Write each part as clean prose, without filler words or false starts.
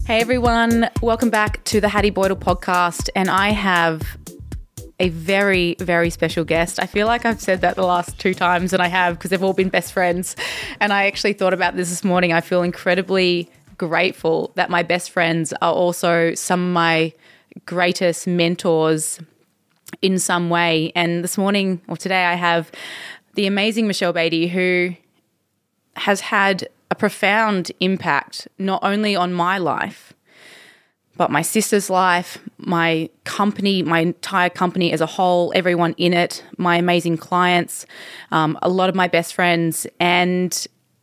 Hey everyone, welcome back to the Hattie Boydell podcast, and I have a very, very special guest. I feel like I've said that the last 2 times, and I have, because they've all been best friends, and I actually thought about this morning. I feel incredibly grateful that my best friends are also some of my greatest mentors in some way, and this morning, or today, I have the amazing Michelle Beatty, who has had a profound impact not only on my life, but my sister's life, my company, my entire company as a whole, everyone in it, my amazing clients, a lot of my best friends. And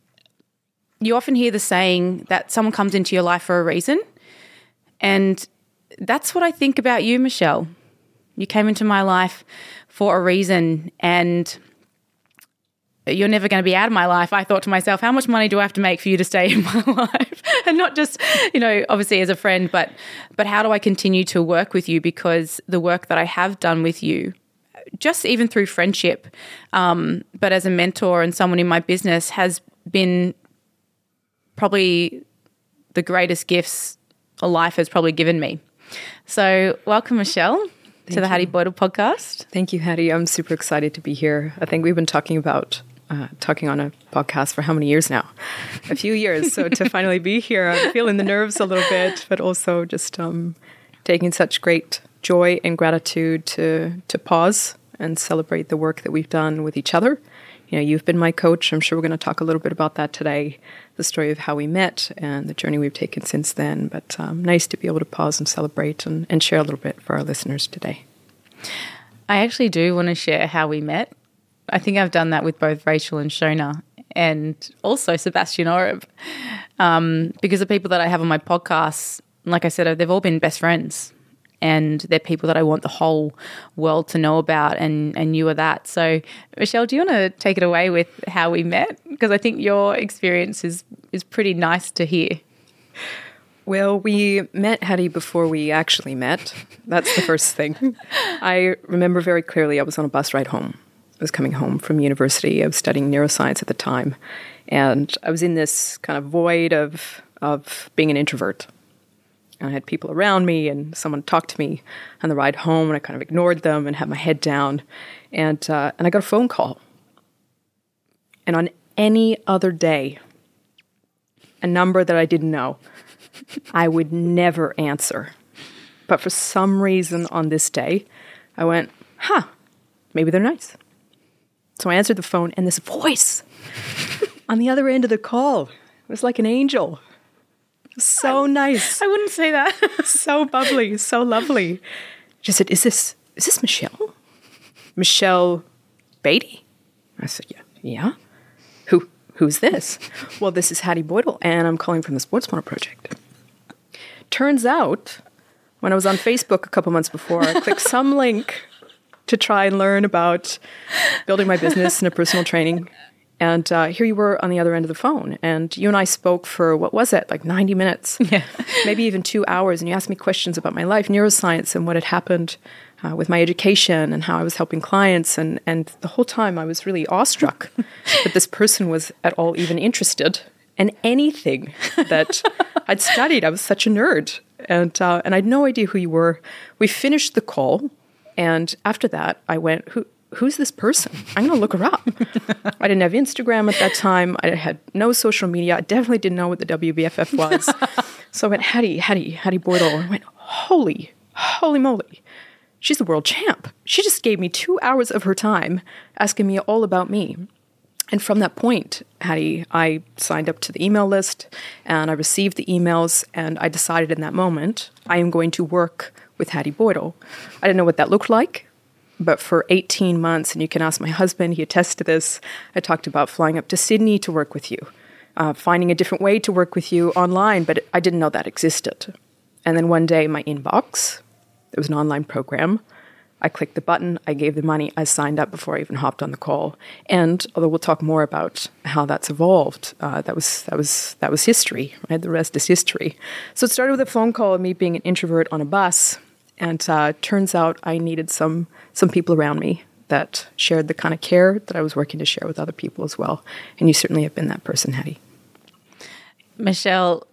you often hear the saying that someone comes into your life for a reason. And that's what I think about you, Michelle. You came into my life for a reason, and you're never going to be out of my life. I thought to myself, how much money do I have to make for you to stay in my life? And not just, obviously as a friend, but how do I continue to work with you? Because the work that I have done with you, just even through friendship, but as a mentor and someone in my business, has been probably the greatest gifts a life has probably given me. So welcome, Michelle, to the Hattie Boydell podcast. Thank you, Hattie. I'm super excited to be here. I think we've been talking on a podcast for how many years now? A few years. So to finally be here, I'm feeling the nerves a little bit, but also just taking such great joy and gratitude to pause and celebrate the work that we've done with each other. You've been my coach. I'm sure we're going to talk a little bit about that today, the story of how we met and the journey we've taken since then. But nice to be able to pause and celebrate and share a little bit for our listeners today. I actually do want to share how we met. I think I've done that with both Rachel and Shona, and also Sebastian Oreb, because the people that I have on my podcast, like I said, they've all been best friends, and they're people that I want the whole world to know about, and you are that. So, Michelle, do you want to take it away with how we met? Because I think your experience is pretty nice to hear. Well, we met, Hattie, before we actually met. That's the first thing. I remember very clearly I was on a bus ride home. I was coming home from university. I was studying neuroscience at the time. And I was in this kind of void of being an introvert. And I had people around me, and someone talked to me on the ride home, and I kind of ignored them and had my head down. And I got a phone call. And on any other day, a number that I didn't know, I would never answer. But for some reason on this day, I went, maybe they're nice. So I answered the phone, and this voice on the other end of the call, it was like an angel. So nice. I wouldn't say that. So bubbly, so lovely. She said, is this Michelle? Michelle Beatty? I said, yeah. Who's this? Well, this is Hattie Boydell, and I'm calling from the Sports Model Project. Turns out, when I was on Facebook a couple months before, I clicked some link to try and learn about building my business and a personal training. And here you were on the other end of the phone. And you and I spoke for, what was it, like 90 minutes? Yeah. Maybe even 2 hours. And you asked me questions about my life, neuroscience, and what had happened with my education and how I was helping clients. And the whole time I was really awestruck that this person was at all even interested in anything that I'd studied. I was such a nerd. And I had no idea who you were. We finished the call. And after that, I went, who's this person? I'm going to look her up. I didn't have Instagram at that time. I had no social media. I definitely didn't know what the WBFF was. So I went, Hattie Boydell. I went, holy moly. She's the world champ. She just gave me 2 hours of her time asking me all about me. And from that point, Hattie, I signed up to the email list, and I received the emails, and I decided in that moment, I am going to work with Hattie Boydell. I didn't know what that looked like, but for 18 months, and you can ask my husband, he attests to this, I talked about flying up to Sydney to work with you, finding a different way to work with you online, but I didn't know that existed. And then one day, my inbox, it was an online program, I clicked the button, I gave the money, I signed up before I even hopped on the call. And although we'll talk more about how that's evolved, that was history, right? The rest is history. So it started with a phone call of me being an introvert on a bus, and turns out I needed some people around me that shared the kind of care that I was working to share with other people as well. And you certainly have been that person, Hattie. Michelle,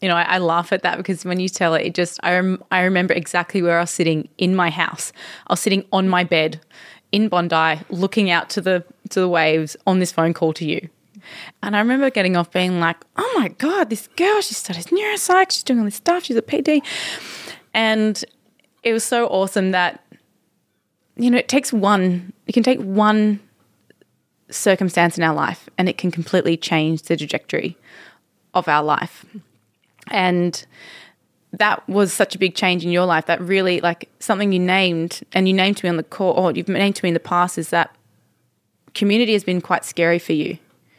I laugh at that because when you tell it, I remember exactly where I was sitting in my house. I was sitting on my bed in Bondi, looking out to the waves on this phone call to you. And I remember getting off being like, oh my God, this girl, she studies neuropsych, she's doing all this stuff, she's a PD. And it was so awesome that, it can take one circumstance in our life and it can completely change the trajectory of our life. And that was such a big change in your life that really, like, something you named, and you named to me on the call, or you've named to me in the past, is that community has been quite scary for you.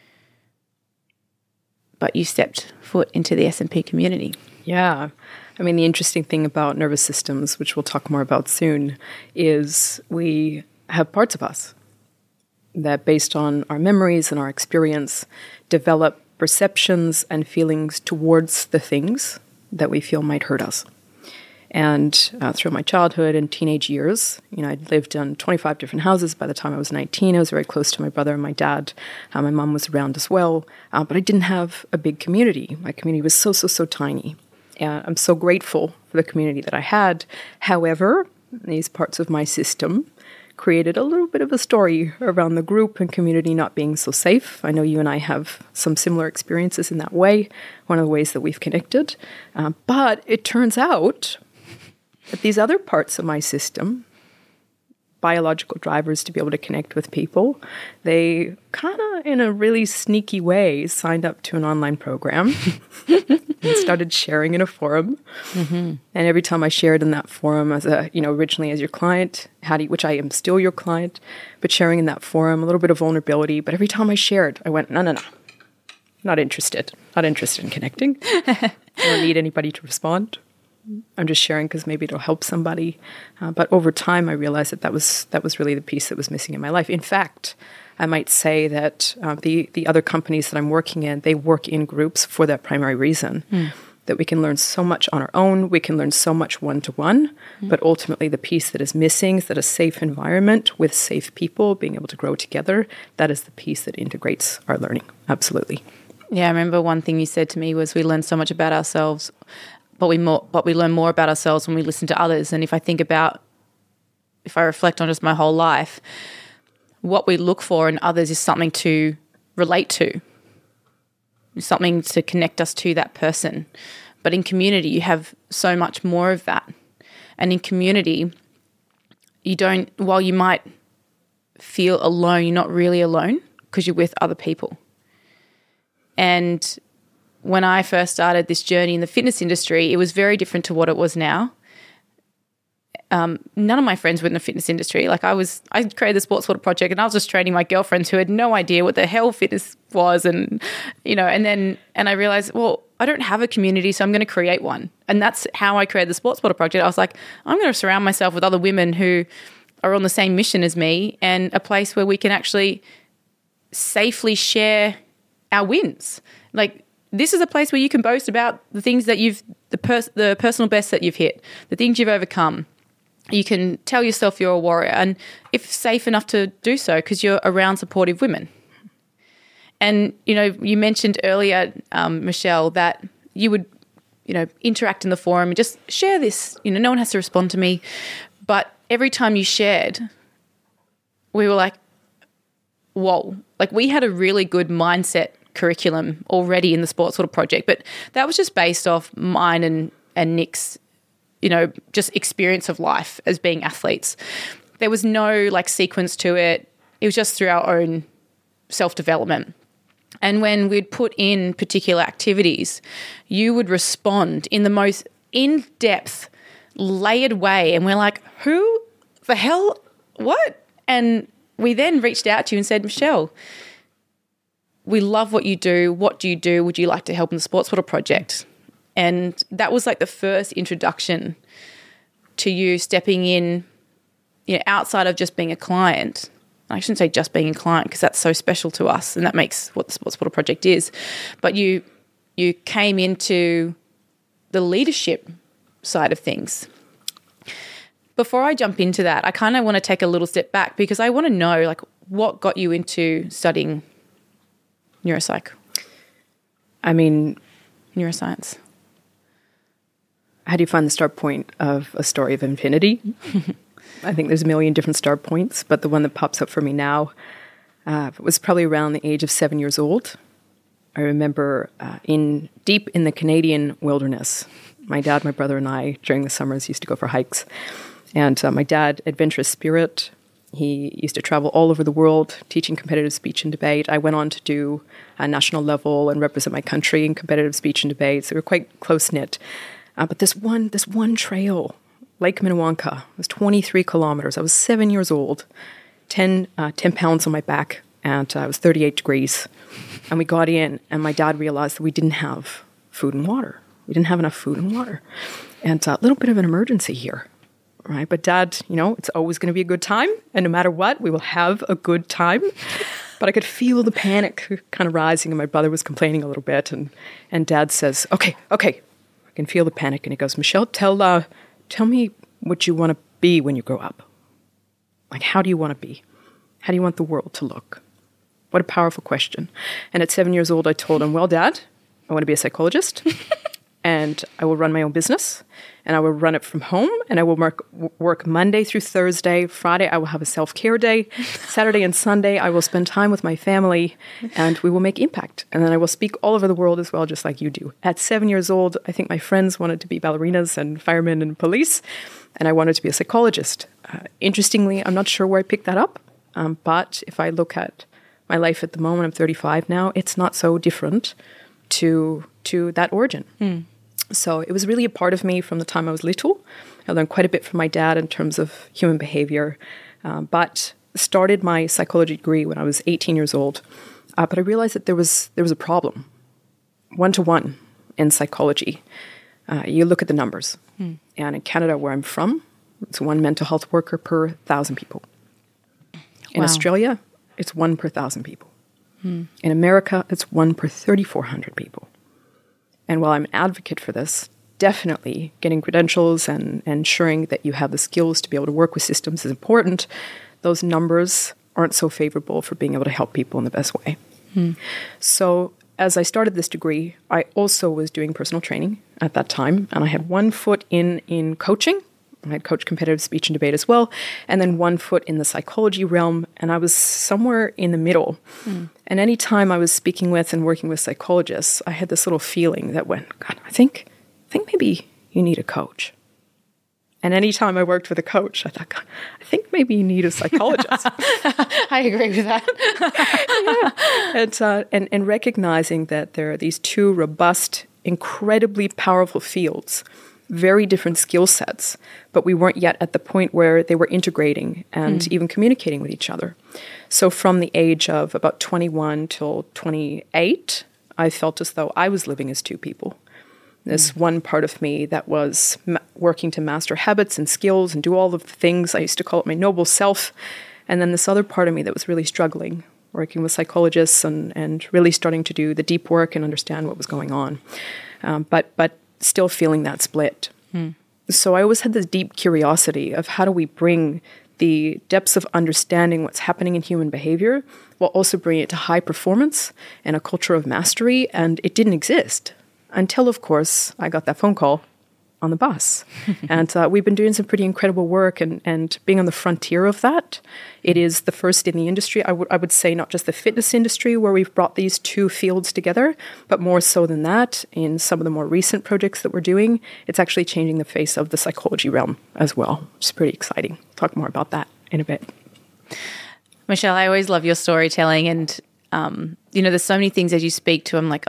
But you stepped foot into the SMP community. Yeah. I mean, the interesting thing about nervous systems, which we'll talk more about soon, is we have parts of us that, based on our memories and our experience, develop perceptions and feelings towards the things that we feel might hurt us. And through my childhood and teenage years, I'd lived in 25 different houses. By the time I was 19, I was very close to my brother and my dad. My mom was around as well. But I didn't have a big community. My community was so tiny. And I'm so grateful for the community that I had. However, these parts of my system created a little bit of a story around the group and community not being so safe. I know you and I have some similar experiences in that way, one of the ways that we've connected. But it turns out that these other parts of my system, biological drivers to be able to connect with people, they kind of, in a really sneaky way, signed up to an online program and started sharing in a forum. Mm-hmm. And every time I shared in that forum as originally as your client, which I am still your client, but sharing in that forum, a little bit of vulnerability. But every time I shared, I went, no, not interested in connecting. I don't need anybody to respond. I'm just sharing because maybe it'll help somebody. But over time, I realized that was really the piece that was missing in my life. In fact, I might say that the other companies that I'm working in, they work in groups for that primary reason, that we can learn so much on our own, we can learn so much one-to-one, but ultimately the piece that is missing is that a safe environment with safe people being able to grow together, that is the piece that integrates our learning. Absolutely. Yeah, I remember one thing you said to me was we learn so much about ourselves, but we learn more about ourselves when we listen to others. And if I reflect on just my whole life, what we look for in others is something to relate to, something to connect us to that person. But in community, you have so much more of that. And in community, while you might feel alone, you're not really alone because you're with other people. And when I first started this journey in the fitness industry, it was very different to what it was now. None of my friends were in the fitness industry. Like I created the Sports Water Project and I was just training my girlfriends who had no idea what the hell fitness was. And, and I realized, well, I don't have a community, so I'm going to create one. And that's how I created the Sports Water Project. I was like, I'm going to surround myself with other women who are on the same mission as me and a place where we can actually safely share our wins. Like, this is a place where you can boast about the things that the personal best that you've hit, the things you've overcome. You can tell yourself you're a warrior, and if safe enough to do so, because you're around supportive women. And, you mentioned earlier, Michelle, that you would, interact in the forum and just share this. No one has to respond to me. But every time you shared, we were like, whoa. Like, we had a really good mindset curriculum already in the Sports Water Project, but that was just based off mine and Nick's, just experience of life as being athletes. There was no sequence to it. It was just through our own self-development. And when we'd put in particular activities, you would respond in the most in-depth, layered way. And we're like, who the hell, what? And we then reached out to you and said, Michelle, we love what you do. What do you do? Would you like to help in the Sports Water Project? And that was the first introduction to you stepping in, outside of just being a client. I shouldn't say just being a client because that's so special to us and that makes what the Sports Water Project is. But you came into the leadership side of things. Before I jump into that, I kind of want to take a little step back because I want to know what got you into studying neuropsych? I mean, neuroscience. how do you find the start point of a story of infinity? I think there's a million different start points, but the one that pops up for me now was probably around the age of 7 years old. I remember deep in the Canadian wilderness, my dad, my brother, and I, during the summers, used to go for hikes. And my dad, adventurous spirit, he used to travel all over the world teaching competitive speech and debate. I went on to do a national level and represent my country in competitive speech and debate. So we were quite close-knit. But this one trail, Lake Minnewanka, was 23 kilometers. I was 7 years old, 10 pounds on my back, and it was 38 degrees. And we got in, and my dad realized that we didn't have food and water. We didn't have enough food and water. And a little bit of an emergency here. Right, but Dad, it's always going to be a good time, and no matter what, we will have a good time. But I could feel the panic kind of rising, and my brother was complaining a little bit, and Dad says, "Okay, I can feel the panic," and he goes, "Michelle, tell me what you want to be when you grow up. Like, how do you want to be? How do you want the world to look?" What a powerful question. And at 7 years old, I told him, "Well, Dad, I want to be a psychologist." And I will run my own business, and I will run it from home, and I will work Monday through Thursday. Friday, I will have a self-care day. Saturday and Sunday, I will spend time with my family, and we will make impact. And then I will speak all over the world as well, just like you do. At 7 years old, I think my friends wanted to be ballerinas and firemen and police, and I wanted to be a psychologist. Interestingly, I'm not sure where I picked that up, but if I look at my life at the moment, I'm 35 now, it's not so different to that origin. So it was really a part of me from the time I was little. I learned quite a bit from my dad in terms of human behavior, but started my psychology degree when I was 18 years old. But I realized that there was a problem, one-to-one in psychology. You look at the numbers, and in Canada, where I'm from, it's one mental health worker per 1,000 people. In Australia, it's 1 per 1,000 people. In America, it's 1 per 3,400 people. And while I'm an advocate for this, definitely getting credentials and ensuring that you have the skills to be able to work with systems is important. Those numbers aren't so favorable for being able to help people in the best way. So as I started this degree, I also was doing personal training at that time, and I had one foot in coaching. I had coached competitive speech and debate as well, and then one foot in the psychology realm, and I was somewhere in the middle. And any time I was speaking with and working with psychologists, I had this little feeling that went, God, I think maybe you need a coach. And any time I worked with a coach, I thought, God, I think maybe you need a psychologist. I agree with that. And recognizing that there are these two robust, incredibly powerful fields, very different skill sets, but we weren't yet at the point where they were integrating and even communicating with each other. So from the age of about 21 till 28, I felt as though I was living as two people. This one part of me that was working to master habits and skills and do all of the things. I used to call it my noble self. And then this other part of me that was really struggling, working with psychologists and really starting to do the deep work and understand what was going on. But still feeling that split. So I always had this deep curiosity of how do we bring the depths of understanding what's happening in human behavior while also bringing it to high performance and a culture of mastery. And it didn't exist until, of course, I got that phone call on the bus. And we've been doing some pretty incredible work and being on the frontier of that. It is the first in the industry. I would say not just the fitness industry where we've brought these two fields together, but more so than that, in some of the more recent projects that we're doing, it's actually changing the face of the psychology realm as well, which is pretty exciting. We'll talk more about that in a bit. Michelle, I always love your storytelling, and there's so many things as you speak to. I'm like,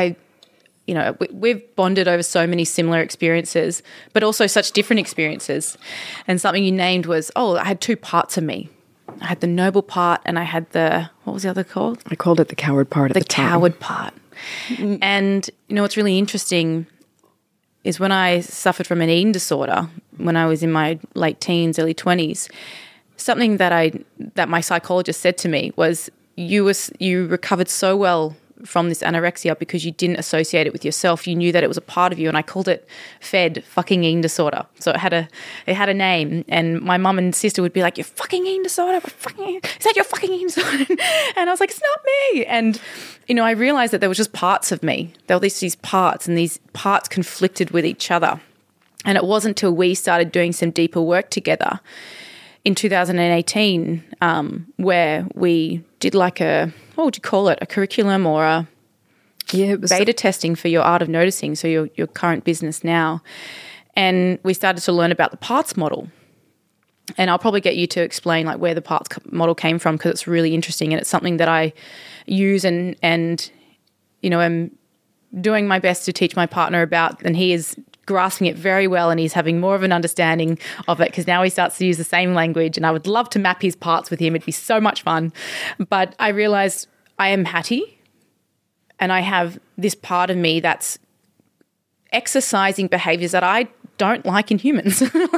we've bonded over so many similar experiences, but also such different experiences. And something you named was, I had two parts of me. I had the noble part and I had what was the other called? I called it the coward part at the time. The coward part. And, what's really interesting is when I suffered from an eating disorder, when I was in my late teens, early 20s, something that my psychologist said to me was, you recovered so well from this anorexia because you didn't associate it with yourself. You knew that it was a part of you, and I called it FED, fucking eating disorder. So it had a name, and my mum and sister would be like, "Your fucking eating disorder, is that your fucking eating disorder?" And I was like, "It's not me." And I realized that there was just parts of me. There were these parts, and these parts conflicted with each other. And it wasn't until we started doing some deeper work together in 2018 where we did like what would you call it, a curriculum or a beta testing for your art of noticing, so your current business now. And we started to learn about the parts model. And I'll probably get you to explain like where the parts model came from, because it's really interesting and it's something that I use and am doing my best to teach my partner about, and he is grasping it very well and he's having more of an understanding of it because now he starts to use the same language, and I would love to map his parts with him. It'd be so much fun. But I realized I am Hattie and I have this part of me that's exercising behaviors that I don't like in humans.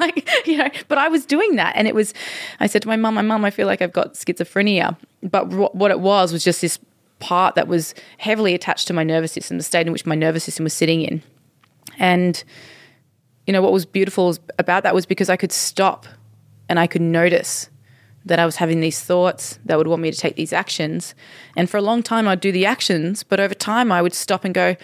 But I was doing that. And I said to my mum, I feel like I've got schizophrenia. But what it was just this part that was heavily attached to my nervous system, the state in which my nervous system was sitting in. And, what was beautiful about that was because I could stop and I could notice that I was having these thoughts that would want me to take these actions. And for a long time, I'd do the actions, but over time I would stop and go,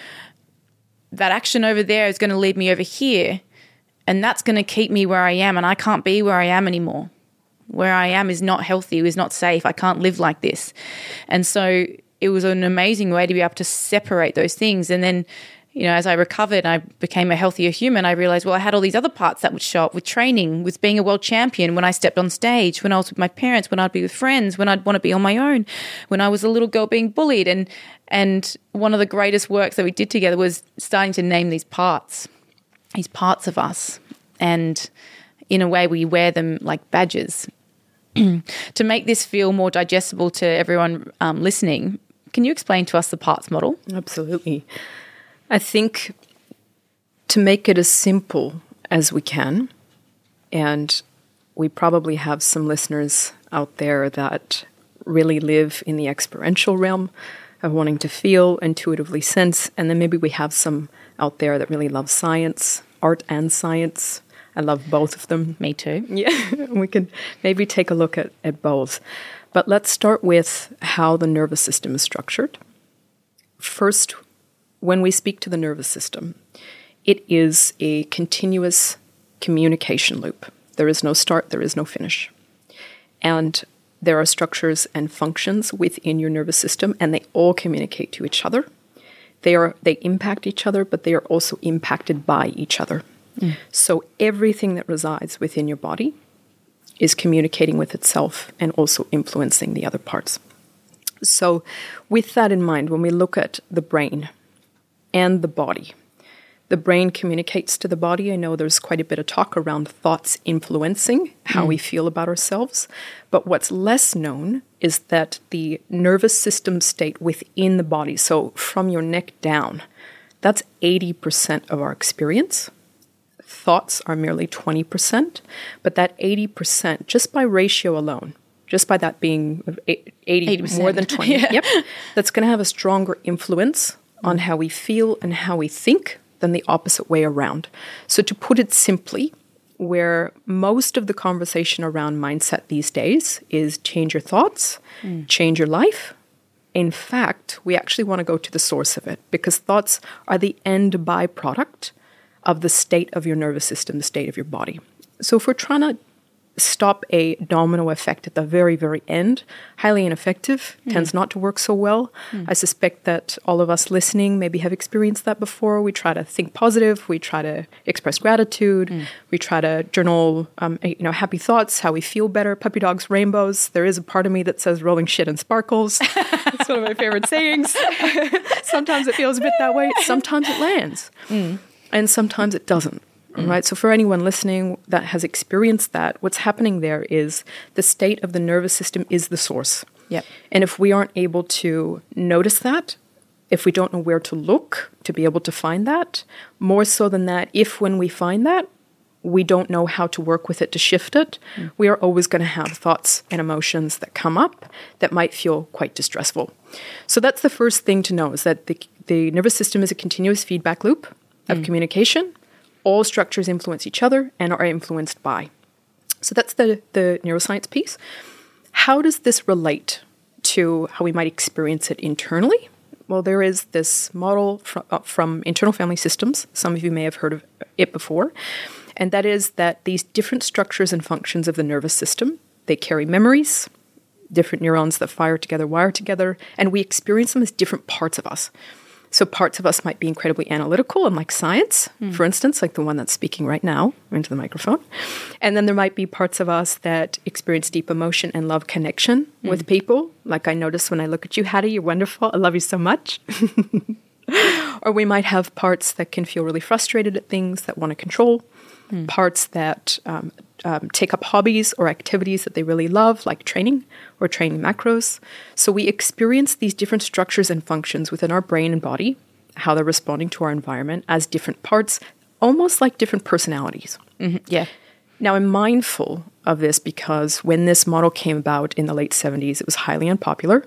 that action over there is going to lead me over here, and that's going to keep me where I am, and I can't be where I am anymore. Where I am is not healthy, is not safe. I can't live like this. And so it was an amazing way to be able to separate those things. And then, as I recovered and I became a healthier human, I realized, well, I had all these other parts that would show up with training, with being a world champion, when I stepped on stage, when I was with my parents, when I'd be with friends, when I'd want to be on my own, when I was a little girl being bullied. And one of the greatest works that we did together was starting to name these parts of us. And in a way, we wear them like badges. To make this feel more digestible to everyone listening, can you explain to us the parts model? Absolutely. I think to make it as simple as we can, and we probably have some listeners out there that really live in the experiential realm of wanting to feel, intuitively sense, and then maybe we have some out there that really love science, art and science. I love both of them. Me too. Yeah, we could maybe take a look at both. But let's start with how the nervous system is structured. First, when we speak to the nervous system, it is a continuous communication loop. There is no start, there is no finish. And there are structures and functions within your nervous system, and they all communicate to each other. They impact each other, but they are also impacted by each other. So everything that resides within your body is communicating with itself and also influencing the other parts. So with that in mind, when we look at the brain and the body, the brain communicates to the body. I know there's quite a bit of talk around thoughts influencing how we feel about ourselves. But what's less known is that the nervous system state within the body, so from your neck down, that's 80% of our experience. Thoughts are merely 20%, but that 80%, just by ratio alone, just by that being 80% more than 20, yep, that's going to have a stronger influence on how we feel and how we think than the opposite way around. So to put it simply, where most of the conversation around mindset these days is change your thoughts, change your life. In fact, we actually want to go to the source of it, because thoughts are the end byproduct of the state of your nervous system, the state of your body. So if we're trying to stop a domino effect at the very, very end, highly ineffective, tends not to work so well. I suspect that all of us listening maybe have experienced that before. We try to think positive, we try to express gratitude, we try to journal happy thoughts, how we feel better, puppy dogs, rainbows. There is a part of me that says rolling shit in sparkles. It's one of my favorite sayings. Sometimes it feels a bit that way, sometimes it lands. And sometimes it doesn't. Right. So for anyone listening that has experienced that, what's happening there is the state of the nervous system is the source. Yep. And if we aren't able to notice that, if we don't know where to look to be able to find that, more so than that, if when we find that, we don't know how to work with it to shift it, we are always going to have thoughts and emotions that come up that might feel quite distressful. So that's the first thing to know, is that the nervous system is a continuous feedback loop of communication. All structures influence each other and are influenced by. So that's the neuroscience piece. How does this relate to how we might experience it internally? Well, there is this model from Internal Family Systems. Some of you may have heard of it before. And that is that these different structures and functions of the nervous system, they carry memories, different neurons that fire together, wire together, and we experience them as different parts of us. So parts of us might be incredibly analytical and like science, for instance, like the one that's speaking right now into the microphone. And then there might be parts of us that experience deep emotion and love connection with people. Like I notice when I look at you, Hattie, you're wonderful. I love you so much. Or we might have parts that can feel really frustrated at things, that want to control, parts that take up hobbies or activities that they really love, like training or training macros. So we experience these different structures and functions within our brain and body, how they're responding to our environment as different parts, almost like different personalities. Yeah. Now, I'm mindful of this because when this model came about in the late 70s, it was highly unpopular.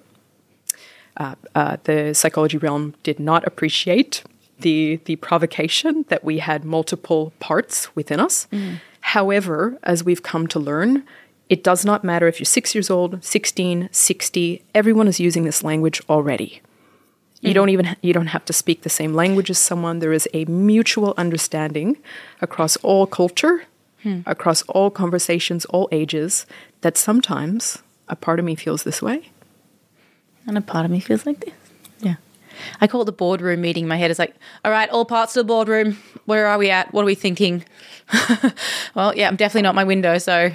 The psychology realm did not appreciate the provocation that we had multiple parts within us. However, as we've come to learn, it does not matter if you're 6 years old, 16, 60, everyone is using this language already. You don't have to speak the same language as someone. There is a mutual understanding across all culture, across all conversations, all ages, that sometimes a part of me feels this way. And a part of me feels like this. Yeah. I call it the boardroom meeting. My head is like, all right, all parts of the boardroom. Where are we at? What are we thinking? Well, yeah, I'm definitely not my window. So,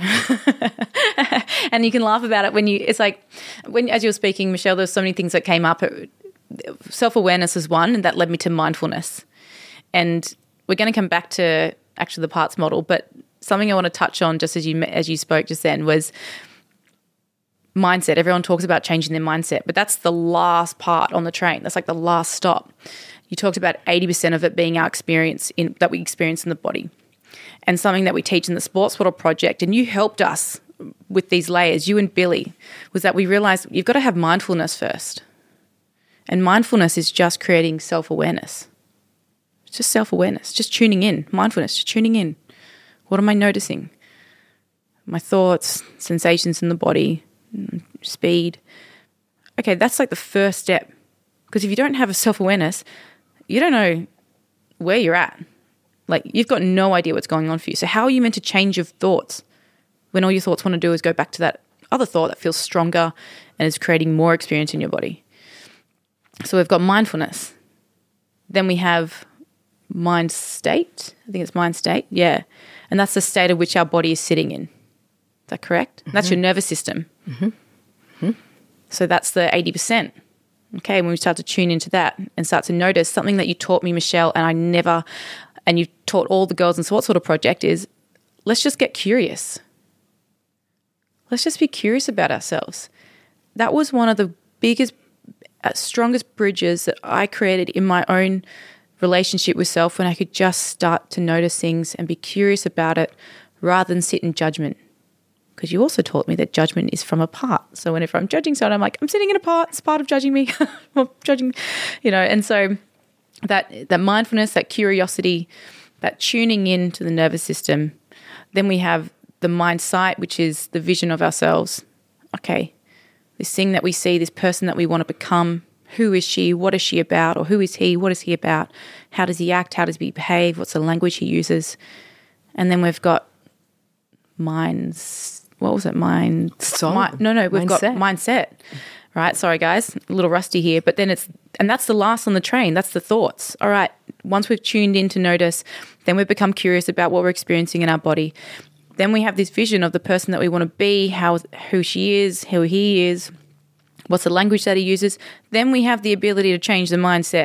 and you can laugh about it it's like, as you were speaking, Michelle, there's so many things that came up. Self-awareness is one, and that led me to mindfulness. And we're going to come back to actually the parts model, but something I want to touch on just as you spoke just then was mindset. Everyone talks about changing their mindset, but that's the last part on the train. That's like the last stop. You talked about 80% of it being our experience that we experience in the body, and something that we teach in the Sports Model Project. And you helped us with these layers, you and Billy, was that we realized you've got to have mindfulness first. And mindfulness is just creating self-awareness. It's just self-awareness, just tuning in. Mindfulness, just tuning in. What am I noticing? My thoughts, sensations in the body, speed. Okay, that's like the first step. Because if you don't have a self-awareness, you don't know where you're at. Like, you've got no idea what's going on for you. So how are you meant to change your thoughts when all your thoughts want to do is go back to that other thought that feels stronger and is creating more experience in your body? So we've got mindfulness. Then we have mind state. I think it's mind state. Yeah. And that's the state of which our body is sitting in. Is that correct? Mm-hmm. That's your nervous system. Mm-hmm. Mm-hmm. So that's the 80%. Okay, when we start to tune into that and start to notice something that you taught me, Michelle, and you taught all the girls in Sports Model Project is, let's just get curious. Let's just be curious about ourselves. That was one of the biggest, strongest bridges that I created in my own relationship with self, when I could just start to notice things and be curious about it rather than sit in judgment. Because you also taught me that judgment is from a part. So whenever I'm judging someone, I'm like, I'm sitting in a part. It's part of judging me. Or judging, and so that mindfulness, that curiosity, that tuning in to the nervous system. Then we have the mind sight, which is the vision of ourselves. Okay, this thing that we see, this person that we want to become, who is she? What is she about? Or who is he? What is he about? How does he act? How does he behave? What's the language he uses? And then we've got minds. What was it? We've got mindset. Right, sorry guys, a little rusty here. But then that's the last on the train. That's the thoughts. All right, once we've tuned in to notice, then we've become curious about what we're experiencing in our body. Then we have this vision of the person that we want to be, who she is, who he is, what's the language that he uses. Then we have the ability to change the mindset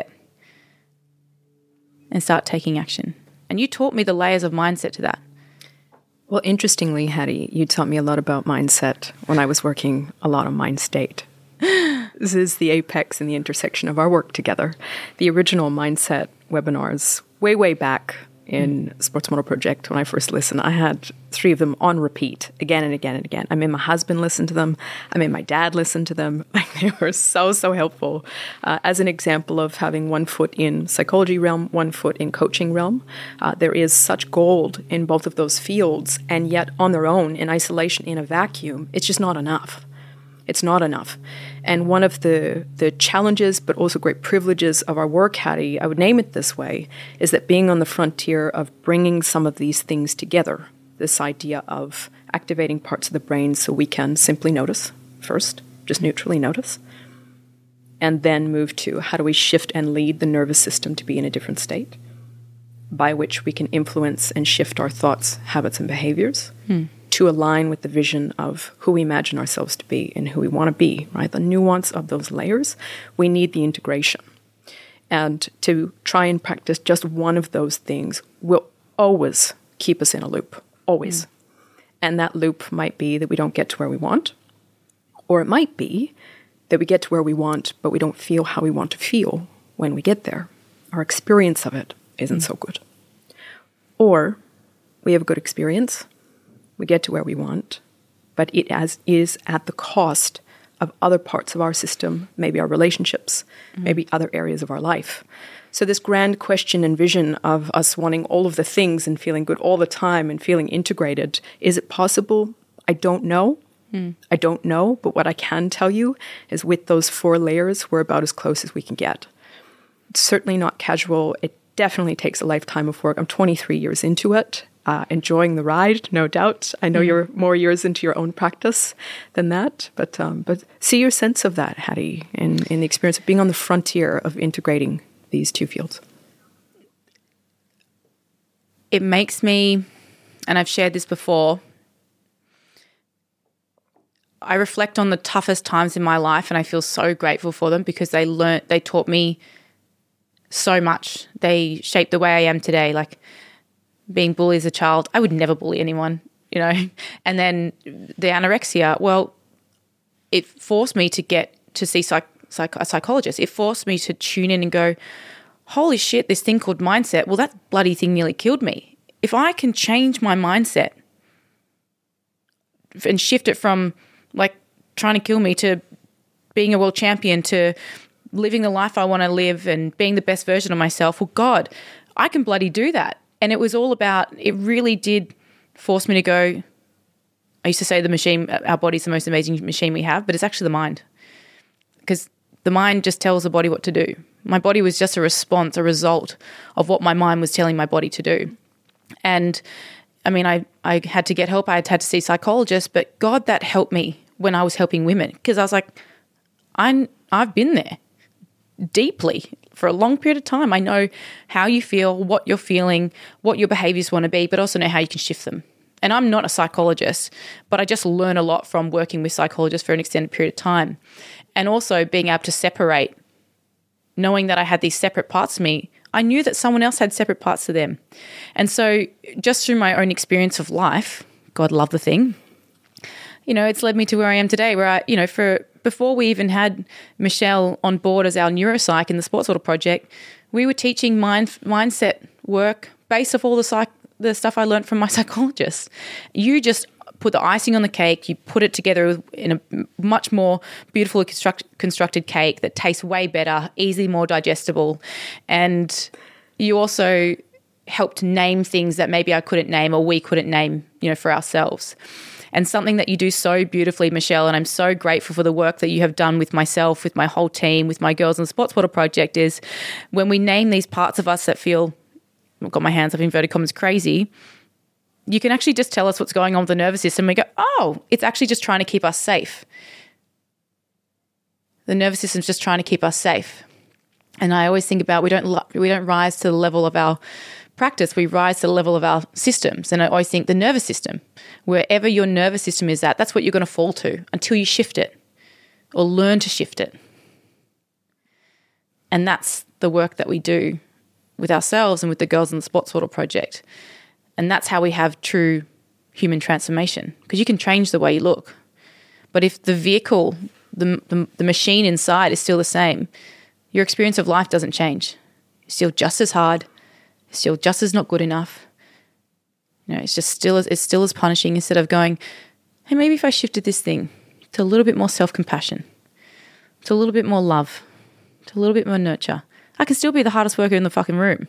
and start taking action. And you taught me the layers of mindset to that. Well, interestingly, Hattie, you taught me a lot about mindset when I was working a lot on mind state. This is the apex and the intersection of our work together. The original mindset webinars, way back in Sports Model Project, when I first listened, I had 3 of them on repeat again and again and again. I made my husband listen to them. I made my dad listen to them. They were so helpful as an example of having one foot in psychology realm, one foot in coaching realm. There is such gold in both of those fields, and yet on their own, in isolation, in a vacuum, it's just not enough. It's not enough. And one of the challenges, but also great privileges of our work, Hattie, I would name it this way, is that being on the frontier of bringing some of these things together, this idea of activating parts of the brain so we can simply notice first, just neutrally notice, and then move to how do we shift and lead the nervous system to be in a different state, by which we can influence and shift our thoughts, habits, and behaviors to align with the vision of who we imagine ourselves to be and who we want to be, right? The nuance of those layers, we need the integration. And to try and practice just one of those things will always keep us in a loop, always. And that loop might be that we don't get to where we want, or it might be that we get to where we want, but we don't feel how we want to feel when we get there. Our experience of it isn't so good. Or we have a good experience, we get to where we want, but it is at the cost of other parts of our system, maybe our relationships, maybe other areas of our life. So this grand question and vision of us wanting all of the things and feeling good all the time and feeling integrated, is it possible? I don't know. I don't know, but what I can tell you is with those 4 layers, we're about as close as we can get. It's certainly not casual. It definitely takes a lifetime of work. I'm 23 years into it, enjoying the ride, no doubt. I know you're more years into your own practice than that, but see your sense of that, Hattie, in the experience of being on the frontier of integrating these 2 fields. It makes me, and I've shared this before, I reflect on the toughest times in my life and I feel so grateful for them because they taught me so much. They shaped the way I am today. Like being bullied as a child, I would never bully anyone, you know. And then the anorexia, well, it forced me to get to see a psychologist. It forced me to tune in and go, holy shit, this thing called mindset, well, that bloody thing nearly killed me. If I can change my mindset and shift it from like trying to kill me to being a world champion to living the life I want to live and being the best version of myself, well, God, I can bloody do that. And it was all about, it really did force me to go, I used to say the machine, our body's the most amazing machine we have, but it's actually the mind. Because the mind just tells the body what to do. My body was just a response, a result of what my mind was telling my body to do. And I mean, I had to get help. I had to see psychologists, but God, that helped me when I was helping women because I was like, I've been there deeply for a long period of time. I know how you feel, what you're feeling, what your behaviors want to be, but also know how you can shift them. And I'm not a psychologist, but I just learn a lot from working with psychologists for an extended period of time. And also being able to separate, knowing that I had these separate parts of me, I knew that someone else had separate parts of them. And so just through my own experience of life, God love the thing, you know, it's led me to where I am today, where before we even had Michelle on board as our neuropsych in the Sports Order Project, we were teaching mindset work based off all the stuff I learned from my psychologist. You just put the icing on the cake, you put it together in a much more beautifully constructed cake that tastes way better, easily more digestible. And you also helped name things that maybe I couldn't name or we couldn't name, you know, for ourselves. And something that you do so beautifully, Michelle, and I'm so grateful for the work that you have done with myself, with my whole team, with my Girls in the Sports Water Project, is when we name these parts of us that feel, I've got my hands up, inverted commas, crazy, you can actually just tell us what's going on with the nervous system. We go, oh, it's actually just trying to keep us safe. The nervous system's just trying to keep us safe. And I always think about we don't rise to the level of our practice, we rise to the level of our systems. And I always think the nervous system, wherever your nervous system is at, that's what you're going to fall to until you shift it or learn to shift it. And that's the work that we do with ourselves and with the Girls in the Sports Water Project. And that's how we have true human transformation, because you can change the way you look. But if the vehicle, the machine inside is still the same, your experience of life doesn't change. It's still just as hard. It's still just as not good enough. You know, it's still as punishing, instead of going, hey, maybe if I shifted this thing to a little bit more self-compassion, to a little bit more love, to a little bit more nurture, I can still be the hardest worker in the fucking room.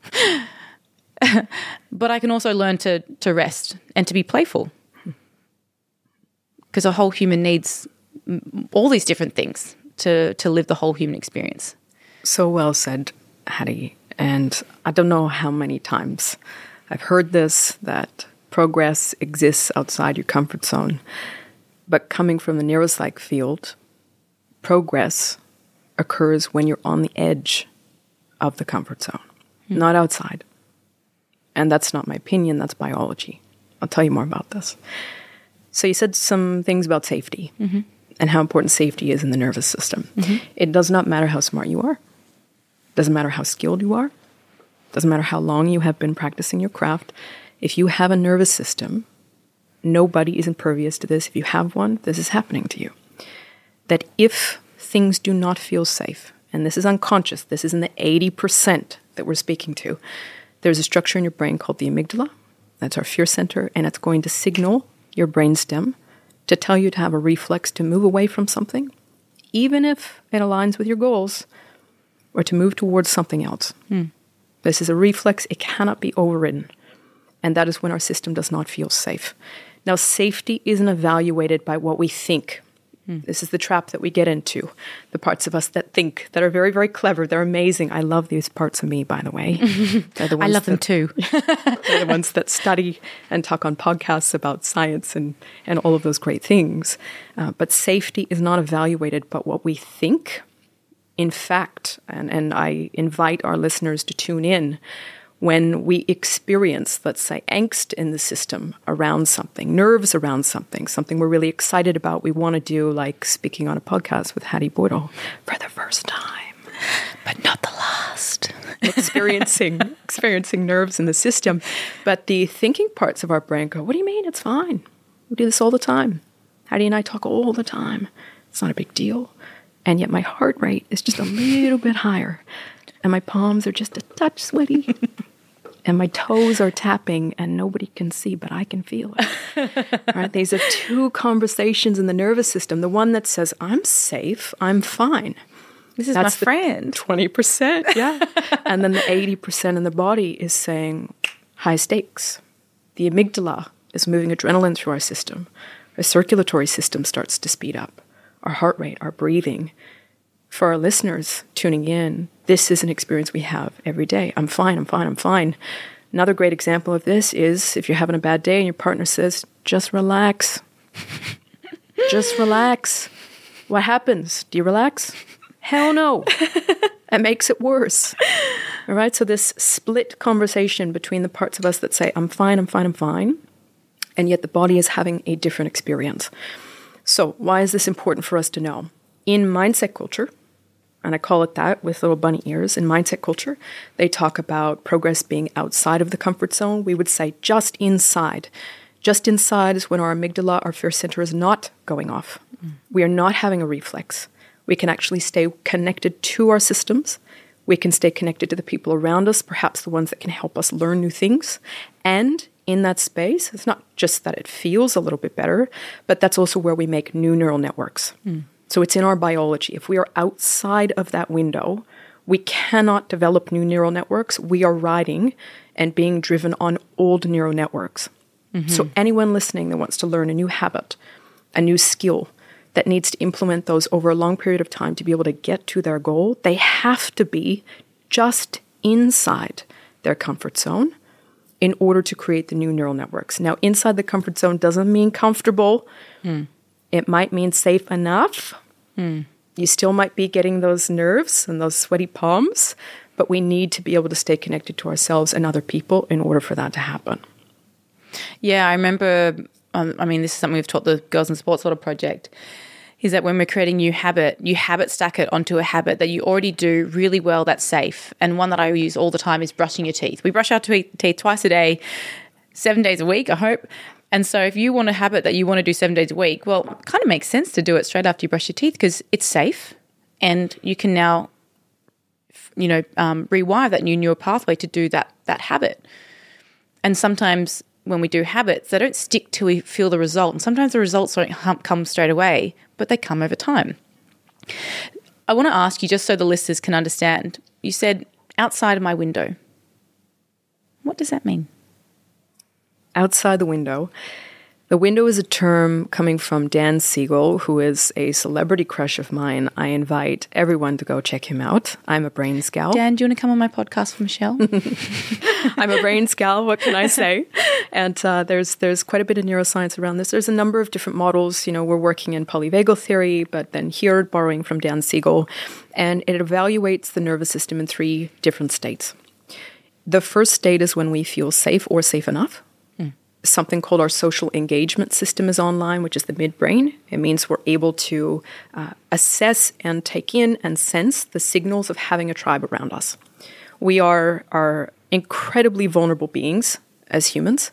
But I can also learn to rest and to be playful, because a whole human needs all these different things to live the whole human experience. So well said, Hattie. And I don't know how many times I've heard this, that progress exists outside your comfort zone. But coming from the neuropsych field, progress occurs when you're on the edge of the comfort zone, not outside. And that's not my opinion, that's biology. I'll tell you more about this. So you said some things about safety and how important safety is in the nervous system. It does not matter how smart you are. Doesn't matter how skilled you are. Doesn't matter how long you have been practicing your craft. If you have a nervous system, nobody is impervious to this. If you have one, this is happening to you. That if things do not feel safe, and this is unconscious, this is in the 80% that we're speaking to, there's a structure in your brain called the amygdala. That's our fear center, and it's going to signal your brainstem to tell you to have a reflex to move away from something, even if it aligns with your goals, or to move towards something else. This is a reflex. It cannot be overridden. And that is when our system does not feel safe. Now, safety isn't evaluated by what we think. This is the trap that we get into. The parts of us that think, that are very, very clever. They're amazing. I love these parts of me, by the way. They're the ones I love them too. They're the ones that study and talk on podcasts about science and all of those great things. But safety is not evaluated by what we think. In fact, and I invite our listeners to tune in, when we experience, let's say, angst in the system around something, nerves around something we're really excited about, we want to do, like speaking on a podcast with Hattie Boydell for the first time, But not the last. experiencing nerves in the system. But the thinking parts of our brain go, what do you mean? It's fine. We do this all the time. Hattie and I talk all the time. It's not a big deal. And yet my heart rate is just a little bit higher. And my palms are just a touch sweaty. And my toes are tapping and nobody can see, but I can feel it. Right? These are two conversations in the nervous system. The one that says, I'm safe, I'm fine. This is That's my friend. 20%, yeah. And then the 80% in the body is saying, high stakes. The amygdala is moving adrenaline through our system. Our circulatory system starts to speed up. Our heart rate, our breathing. For our listeners tuning in, this is an experience we have every day. I'm fine, I'm fine, I'm fine. Another great example of this is if you're having a bad day and your partner says, just relax. Just relax. What happens? Do you relax? Hell no. It makes it worse. All right, so this split conversation between the parts of us that say, I'm fine, I'm fine, I'm fine, and yet the body is having a different experience. So why is this important for us to know? In mindset culture, and I call it that with little bunny ears, in mindset culture, they talk about progress being outside of the comfort zone. We would say just inside. Just inside is when our amygdala, our fear center, is not going off. We are not having a reflex. We can actually stay connected to our systems. We can stay connected to the people around us, perhaps the ones that can help us learn new things. And in that space, it's not just that it feels a little bit better, but that's also where we make new neural networks. So it's in our biology. If we are outside of that window, we cannot develop new neural networks. We are riding and being driven on old neural networks. So anyone listening that wants to learn a new habit, a new skill, that needs to implement those over a long period of time to be able to get to their goal, they have to be just inside their comfort zone in order to create the new neural networks. Now, inside the comfort zone doesn't mean comfortable. It might mean safe enough. You still might be getting those nerves and those sweaty palms, but we need to be able to stay connected to ourselves and other people in order for that to happen. Yeah, I remember, this is something we've taught the Girls in Sports Water project, is that when we're creating new habit, you habit stack it onto a habit that you already do really well that's safe. And one that I use all the time is brushing your teeth. We brush our teeth twice a day, 7 days a week, I hope. And so if you want a habit that you want to do 7 days a week, well, it kind of makes sense to do it straight after you brush your teeth because it's safe and you can now, rewire that new neural pathway to do that habit. And sometimes when we do habits, they don't stick till we feel the result. And sometimes the results don't come straight away, but they come over time. I want to ask you, just so the listeners can understand, you said outside of my window. What does that mean? Outside the window, The window is a term coming from Dan Siegel, who is a celebrity crush of mine. I invite everyone to go check him out. I'm a brains gal. Dan, do you want to come on my podcast for Michelle? I'm a brains gal, what can I say? And there's quite a bit of neuroscience around this. There's a number of different models. We're working in polyvagal theory, but then here borrowing from Dan Siegel. And it evaluates the nervous system in 3 different states. The first state is when we feel safe or safe enough. Something called our social engagement system is online, which is the midbrain. It means we're able to assess and take in and sense the signals of having a tribe around us. We are incredibly vulnerable beings as humans.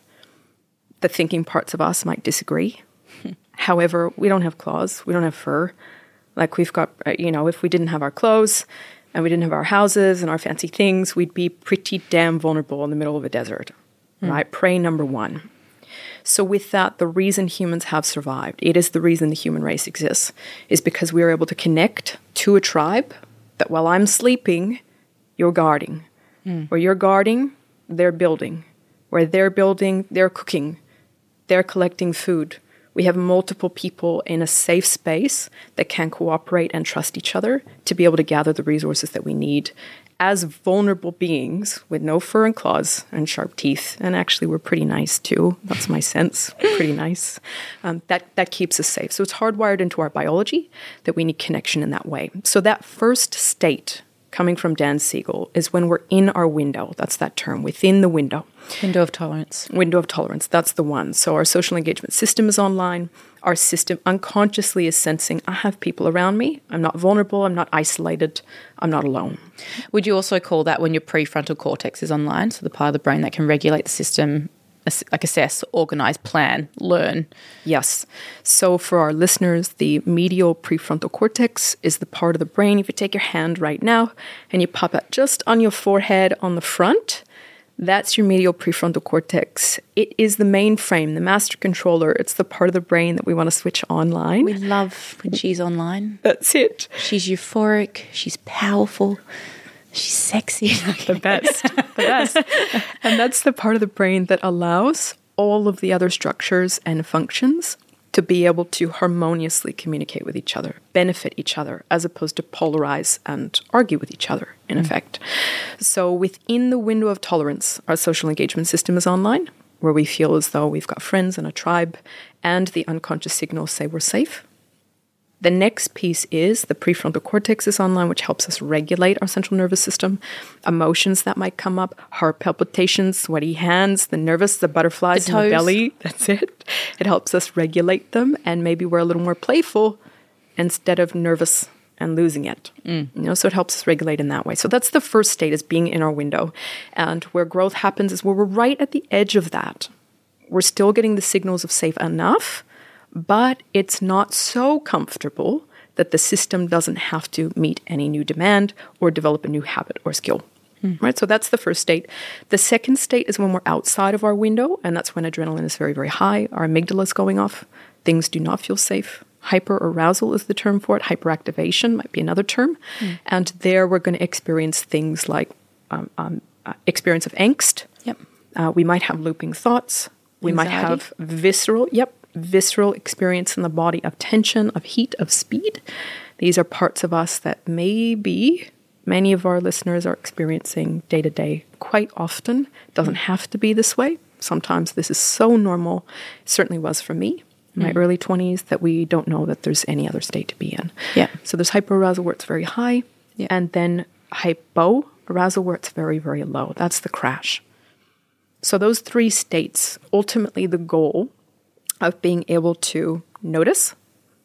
The thinking parts of us might disagree. However, we don't have claws. We don't have fur. Like we've got, if we didn't have our clothes and we didn't have our houses and our fancy things, we'd be pretty damn vulnerable in the middle of a desert, right? Prey number 1. So with that, the reason humans have survived, it is the reason the human race exists, is because we are able to connect to a tribe that while I'm sleeping, you're guarding. Where you're guarding, they're building. Where they're building, they're cooking. They're collecting food. We have multiple people in a safe space that can cooperate and trust each other to be able to gather the resources that we need as vulnerable beings with no fur and claws and sharp teeth. And actually, we're pretty nice too. That's my sense. Pretty nice. That keeps us safe. So it's hardwired into our biology that we need connection in that way. So that first state coming from Dan Siegel is when we're in our window. That's that term, within the window. Window of tolerance. Window of tolerance, that's the one. So our social engagement system is online. Our system unconsciously is sensing, I have people around me. I'm not vulnerable. I'm not isolated. I'm not alone. Would you also call that when your prefrontal cortex is online, so the part of the brain that can regulate the system, like assess, organize, plan, learn? Yes. So for our listeners, the medial prefrontal cortex is the part of the brain. If you take your hand right now and you pop it just on your forehead on the front, that's your medial prefrontal cortex. It is the mainframe, the master controller. It's the part of the brain that we want to switch online. We love when she's online. That's it. She's euphoric. She's powerful. She's sexy. The best. The best. And that's the part of the brain that allows all of the other structures and functions to be able to harmoniously communicate with each other, benefit each other, as opposed to polarize and argue with each other, in effect. So within the window of tolerance, our social engagement system is online, where we feel as though we've got friends and a tribe, and the unconscious signals say we're safe. The next piece is the prefrontal cortex is online, which helps us regulate our central nervous system. Emotions that might come up, heart palpitations, sweaty hands, the butterflies in the belly. That's it. It helps us regulate them, and maybe we're a little more playful instead of nervous and losing it. So it helps us regulate in that way. So that's the first state, is being in our window. And where growth happens is where we're right at the edge of that. We're still getting the signals of safe enough, but it's not so comfortable that the system doesn't have to meet any new demand or develop a new habit or skill. Right? So that's the first state. The second state is when we're outside of our window, and that's when adrenaline is very, very high. Our amygdala is going off. Things do not feel safe. Hyperarousal is the term for it. Hyperactivation might be another term. And there we're going to experience things like experience of angst. Yep. We might have looping thoughts. We might have visceral experience in the body of tension, of heat, of speed. These are parts of us that maybe many of our listeners are experiencing day to day quite often. It doesn't have to be this way. Sometimes this is so normal. It certainly was for me in my early 20s, that we don't know that there's any other state to be in. Yeah. So there's hyperarousal where it's very high, and then hypoarousal where it's very, very low. That's the crash. So those 3 states, ultimately the goal of being able to notice,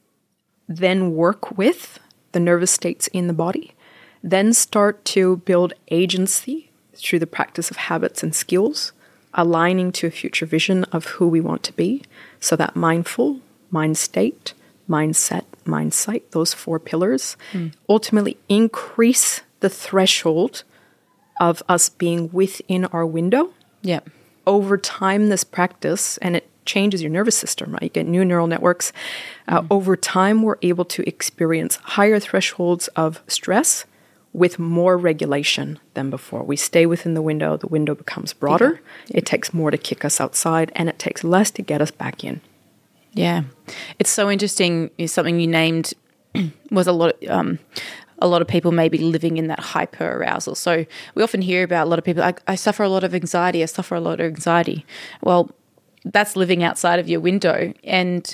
then work with the nervous states in the body, then start to build agency through the practice of habits and skills, aligning to a future vision of who we want to be. So that mindful, mind state, mindset, mind sight, those 4 pillars, ultimately increase the threshold of us being within our window. Yeah. Over time, this practice, and it changes your nervous system, right? You get new neural networks. Over time, we're able to experience higher thresholds of stress with more regulation than before. We stay within the window becomes broader. It takes more to kick us outside, and it takes less to get us back in. Yeah. It's so interesting. Something you named was a lot of people may be living in that hyper arousal. So we often hear about a lot of people, I suffer a lot of anxiety. I suffer a lot of anxiety. Well, that's living outside of your window. And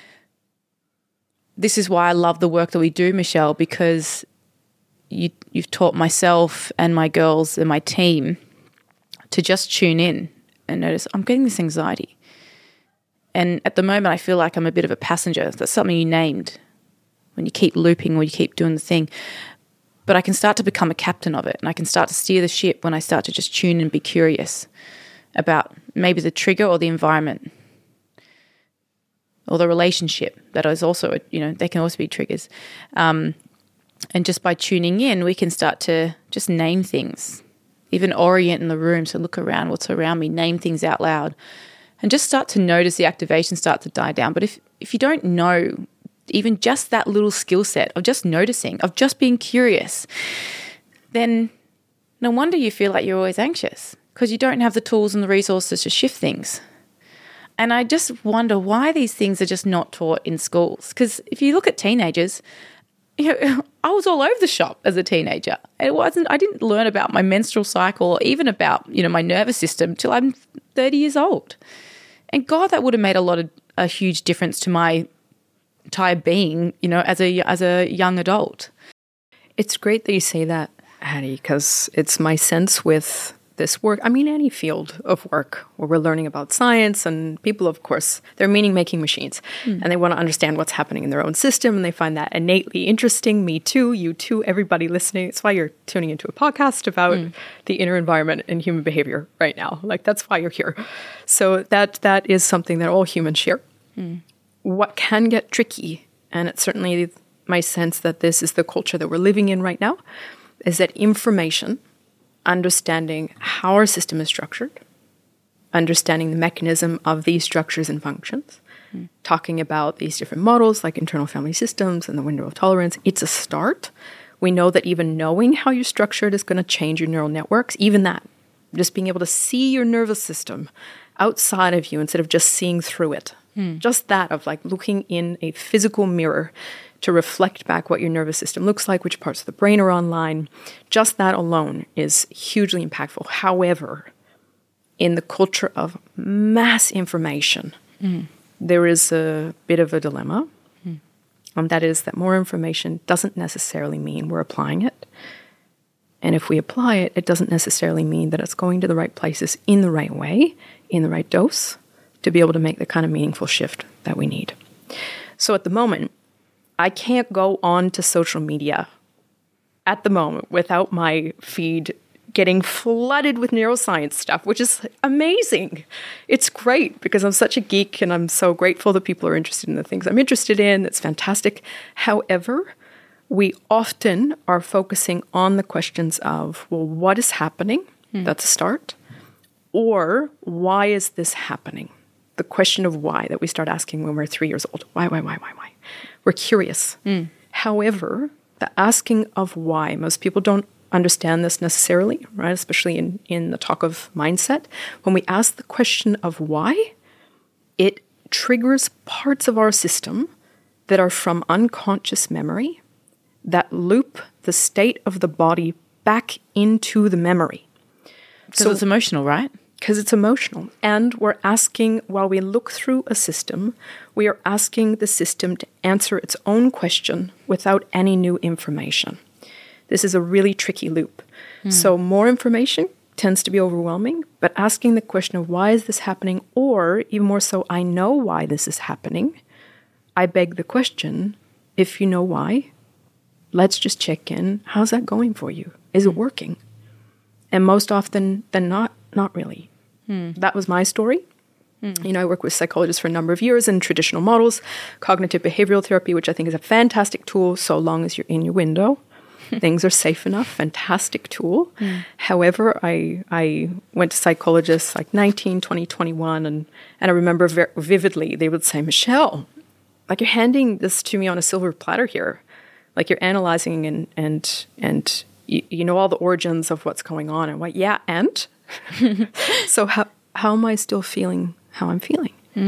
this is why I love the work that we do, Michelle, because you've taught myself and my girls and my team to just tune in and notice I'm getting this anxiety. And at the moment, I feel like I'm a bit of a passenger. That's something you named when you keep looping or you keep doing the thing. But I can start to become a captain of it, and I can start to steer the ship when I start to just tune and be curious about maybe the trigger or the environment or the relationship that is also, they can also be triggers. And just by tuning in, we can start to just name things, even orient in the room. So look around, what's around me, name things out loud, and just start to notice the activation start to die down. But if you don't know even just that little skill set of just noticing, of just being curious, then no wonder you feel like you're always anxious, because you don't have the tools and the resources to shift things. And I just wonder why these things are just not taught in schools. Because if you look at teenagers, I was all over the shop as a teenager. I didn't learn about my menstrual cycle or even about, my nervous system till I'm 30 years old. And God, that would have made a huge difference to my entire being, as a young adult. It's great that you say that, Hattie, because it's my sense with this work, any field of work where we're learning about science, and people, of course, they're meaning-making machines, and they want to understand what's happening in their own system, and they find that innately interesting. Me too, you too, everybody listening. It's why you're tuning into a podcast about the inner environment and human behavior right now. That's why you're here. So that is something that all humans share. What can get tricky, and it's certainly my sense that this is the culture that we're living in right now, is that information, understanding how our system is structured, understanding the mechanism of these structures and functions, talking about these different models like internal family systems and the window of tolerance, it's a start. We know that even knowing how you're structured is going to change your neural networks. Even that, just being able to see your nervous system outside of you instead of just seeing through it. Just that of looking in a physical mirror to reflect back what your nervous system looks like, which parts of the brain are online. Just that alone is hugely impactful. However, in the culture of mass information, there is a bit of a dilemma. And that is that more information doesn't necessarily mean we're applying it. And if we apply it, it doesn't necessarily mean that it's going to the right places in the right way, in the right dose, to be able to make the kind of meaningful shift that we need. So at the moment, I can't go on to social media at the moment without my feed getting flooded with neuroscience stuff, which is amazing. It's great because I'm such a geek and I'm so grateful that people are interested in the things I'm interested in. It's fantastic. However, we often are focusing on the questions of, well, what is happening? That's a start. Or why is this happening? The question of why that we start asking when we're 3 years old. Why? We're curious. However, the asking of why, most people don't understand this necessarily, right? Especially in the talk of mindset. When we ask the question of why, it triggers parts of our system that are from unconscious memory that loop the state of the body back into the memory. So it's emotional, right? Because it's emotional. And we're asking, while we look through a system, we are asking the system to answer its own question without any new information. This is a really tricky loop. So more information tends to be overwhelming, but asking the question of why is this happening, or even more so, I know why this is happening, I beg the question, if you know why, let's just check in. How's that going for you? Is it working? And most often than not really. That was my story. I work with psychologists for a number of years in traditional models, cognitive behavioral therapy, which I think is a fantastic tool so long as you're in your window. Things are safe enough, fantastic tool. However, I went to psychologists 19, 20, 21, and I remember very vividly they would say, Michelle, you're handing this to me on a silver platter here. You're analyzing and you know all the origins of what's going on. And what? Yeah, and? So how am I still feeling how I'm feeling?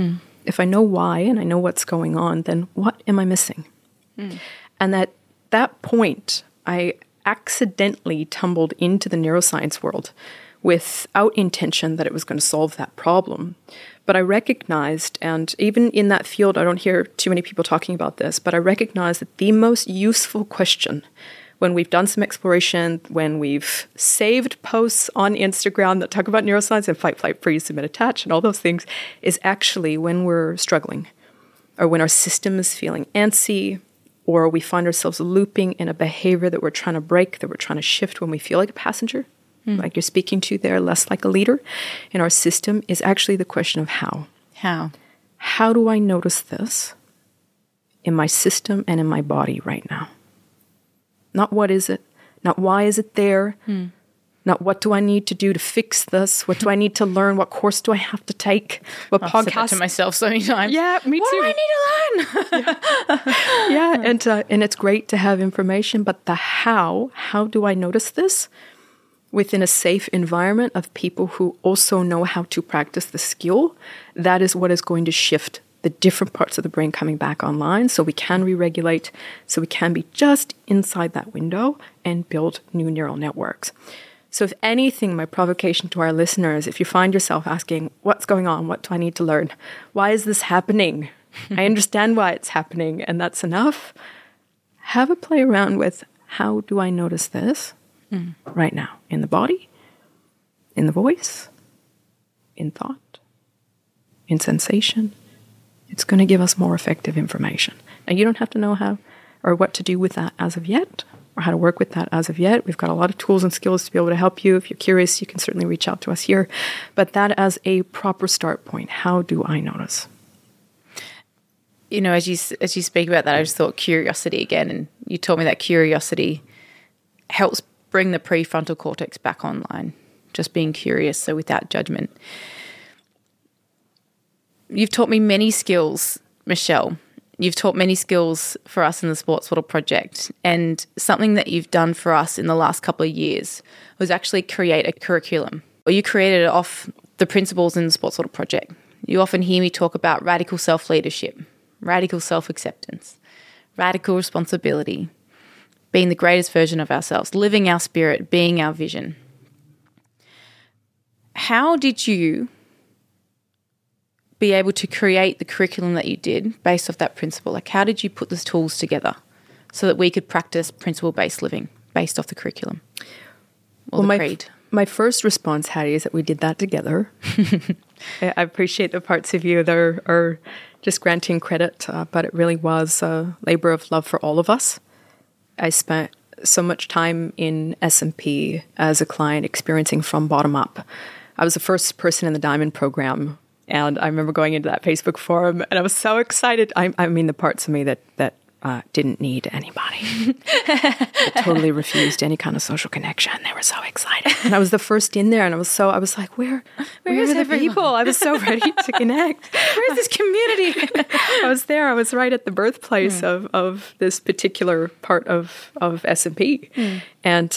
If I know why and I know what's going on, then what am I missing? And at that point, I accidentally tumbled into the neuroscience world without intention that it was going to solve that problem. But I recognized, and even in that field, I don't hear too many people talking about this, but I recognized that the most useful question when we've done some exploration, when we've saved posts on Instagram that talk about neuroscience and fight, flight, freeze, submit, attach, and all those things, is actually when we're struggling or when our system is feeling antsy, or we find ourselves looping in a behavior that we're trying to break, that we're trying to shift when we feel like a passenger, like you're speaking to there, less like a leader in our system, is actually the question of how. How? How do I notice this in my system and in my body right now? Not what is it, not why is it there, not what do I need to do to fix this, what do I need to learn, what course do I have to take, what I've podcast. said that to myself so many times. Yeah, me What too. do I need to learn? Yeah, and it's great to have information, but the how do I notice this within a safe environment of people who also know how to practice the skill? That is what is going to shift the different parts of the brain coming back online so we can re-regulate, so we can be just inside that window and build new neural networks. So if anything, my provocation to our listeners, if you find yourself asking, what's going on? What do I need to learn? Why is this happening? I understand why it's happening, and that's enough. Have a play around with, how do I notice this right now? In the body, in the voice, in thought, in sensation. It's going to give us more effective information. Now, you don't have to know how or what to do with that as of yet, or how to work with that as of yet. We've got a lot of tools and skills to be able to help you. If you're curious, you can certainly reach out to us here. But that as a proper start point, how do I notice? You know, as you speak about that, I just thought curiosity again, and you told me that curiosity helps bring the prefrontal cortex back online, just being curious, so without judgment. You've taught me many skills, Michelle. You've taught many skills for us in the Sports Swaddle Project, and something that you've done for us in the last couple of years was actually create a curriculum. Or you created it off the principles in the Sports Swaddle Project. You often hear me talk about radical self-leadership, radical self-acceptance, radical responsibility, being the greatest version of ourselves, living our spirit, being our vision. How did you be able to create the curriculum that you did based off that principle? Like, how did you put those tools together so that we could practice principle-based living based off the curriculum or the creed? My first response, Hattie, is that we did that together. I appreciate the parts of you that are just granting credit, but it really was a labor of love for all of us. I spent so much time in S&P as a client experiencing from bottom up. I was the first person in the Diamond program, and I remember going into that Facebook forum, and I was so excited. I mean, the parts of me that didn't need anybody. That totally refused any kind of social connection. They were so excited. And I was the first in there, and I was like, where is are the everyone? people? I was so ready to connect. Where's this community? I was there. I was right at the birthplace of this particular part of S&P. And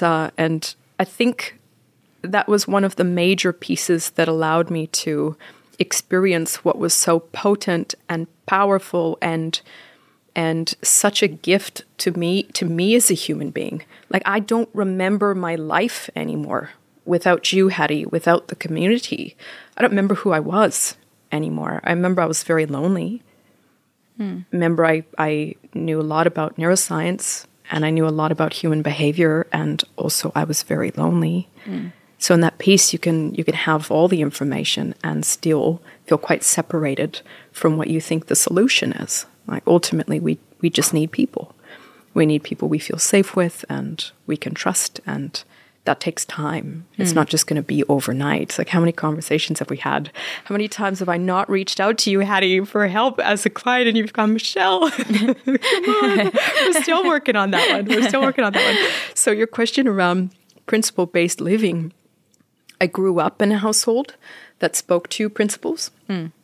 I think that was one of the major pieces that allowed me to experience what was so potent and powerful and such a gift to me as a human being. Like, I don't remember my life anymore without you, Hattie, without the community. I don't remember who I was anymore. I remember I was very lonely. Remember I knew a lot about neuroscience, and I knew a lot about human behavior, and also I was very lonely. So in that piece, you can have all the information and still feel quite separated from what you think the solution is. Like, ultimately, we just need people. We need people we feel safe with and we can trust, and that takes time. It's not just going to be overnight. It's like, how many conversations have we had? How many times have I not reached out to you, Hattie, for help as a client, and you've gone, Michelle, come on. We're still working on that one. So your question around principle-based living, I grew up in a household that spoke to principles.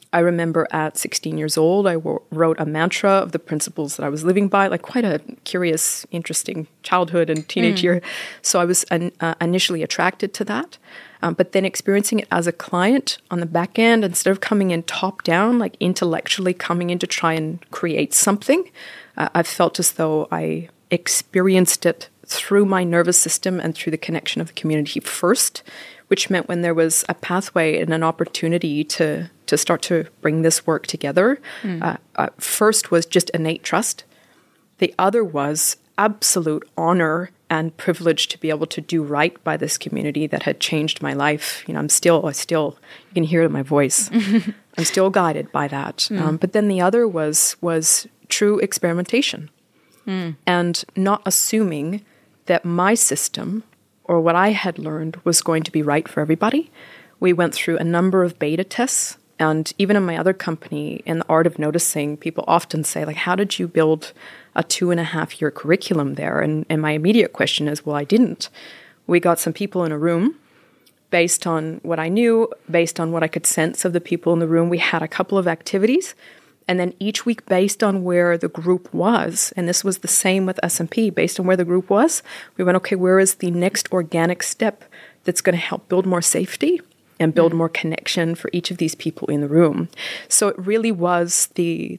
I remember at 16 years old, I wrote a mantra of the principles that I was living by, like quite a curious, interesting childhood and teenage year. So I was initially attracted to that. But then experiencing it as a client on the back end, instead of coming in top down, like intellectually coming in to try and create something, I felt as though I experienced it through my nervous system and through the connection of the community first, which meant when there was a pathway and an opportunity to start to bring this work together, first was just innate trust. The other was absolute honor and privilege to be able to do right by this community that had changed my life. You know, I still, you can hear it in my voice. I'm still guided by that. But then the other was true experimentation and not assuming that my system or what I had learned was going to be right for everybody. We went through a number of beta tests. And even in my other company, in the Art of Noticing, people often say, like, how did you build a 2.5-year curriculum there? And my immediate question is, well, I didn't. We got some people in a room based on what I knew, based on what I could sense of the people in the room. We had a couple of activities. And then each week, based on where the group was, and this was the same with SMP, based on where the group was, we went, okay, where is the next organic step that's going to help build more safety and build more connection for each of these people in the room? So it really was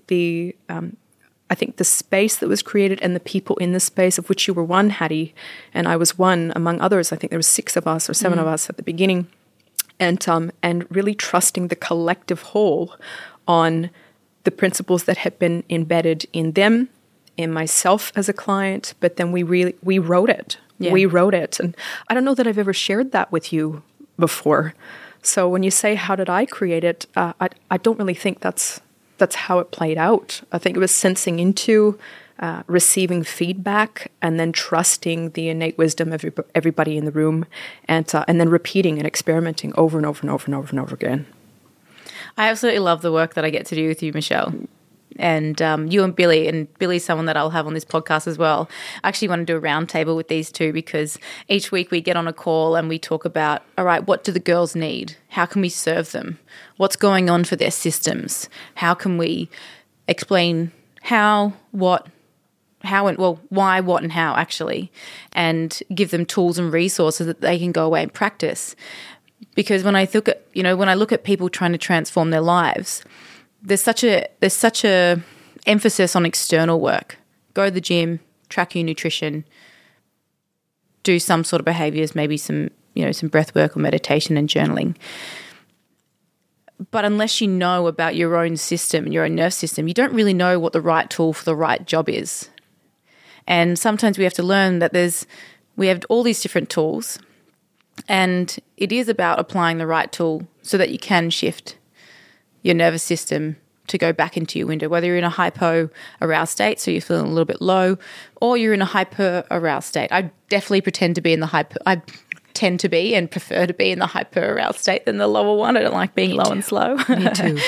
I think the space that was created and the people in the space, of which you were one, Hattie, and I was one among others. I think there were 6 of us or 7 of us at the beginning, and really trusting the collective whole on the principles that had been embedded in them, in myself as a client, but then we wrote it. Yeah. We wrote it. And I don't know that I've ever shared that with you before. So when you say, how did I create it? I don't really think that's how it played out. I think it was sensing into, receiving feedback, and then trusting the innate wisdom of everybody in the room, and then repeating and experimenting over and over and over and over and over again. I absolutely love the work that I get to do with you, Michelle. And you and Billy's someone that I'll have on this podcast as well. I actually want to do a roundtable with these two, because each week we get on a call and we talk about, all right, what do the girls need? How can we serve them? What's going on for their systems? How can we explain why, what, and how, actually, and give them tools and resources that they can go away and practice. Because when I look at people trying to transform their lives, there's such a emphasis on external work. Go to the gym, track your nutrition, do some sort of behaviors, maybe some breath work or meditation and journaling. But unless you know about your own system and your own nerve system, you don't really know what the right tool for the right job is. And sometimes we have to learn that we have all these different tools, and it is about applying the right tool so that you can shift your nervous system to go back into your window, whether you're in a hypo-aroused state, so you're feeling a little bit low, or you're in a hyper-aroused state. I definitely tend to be and prefer to be in the hyper-aroused state than the lower one. I don't like being low and slow. Me too.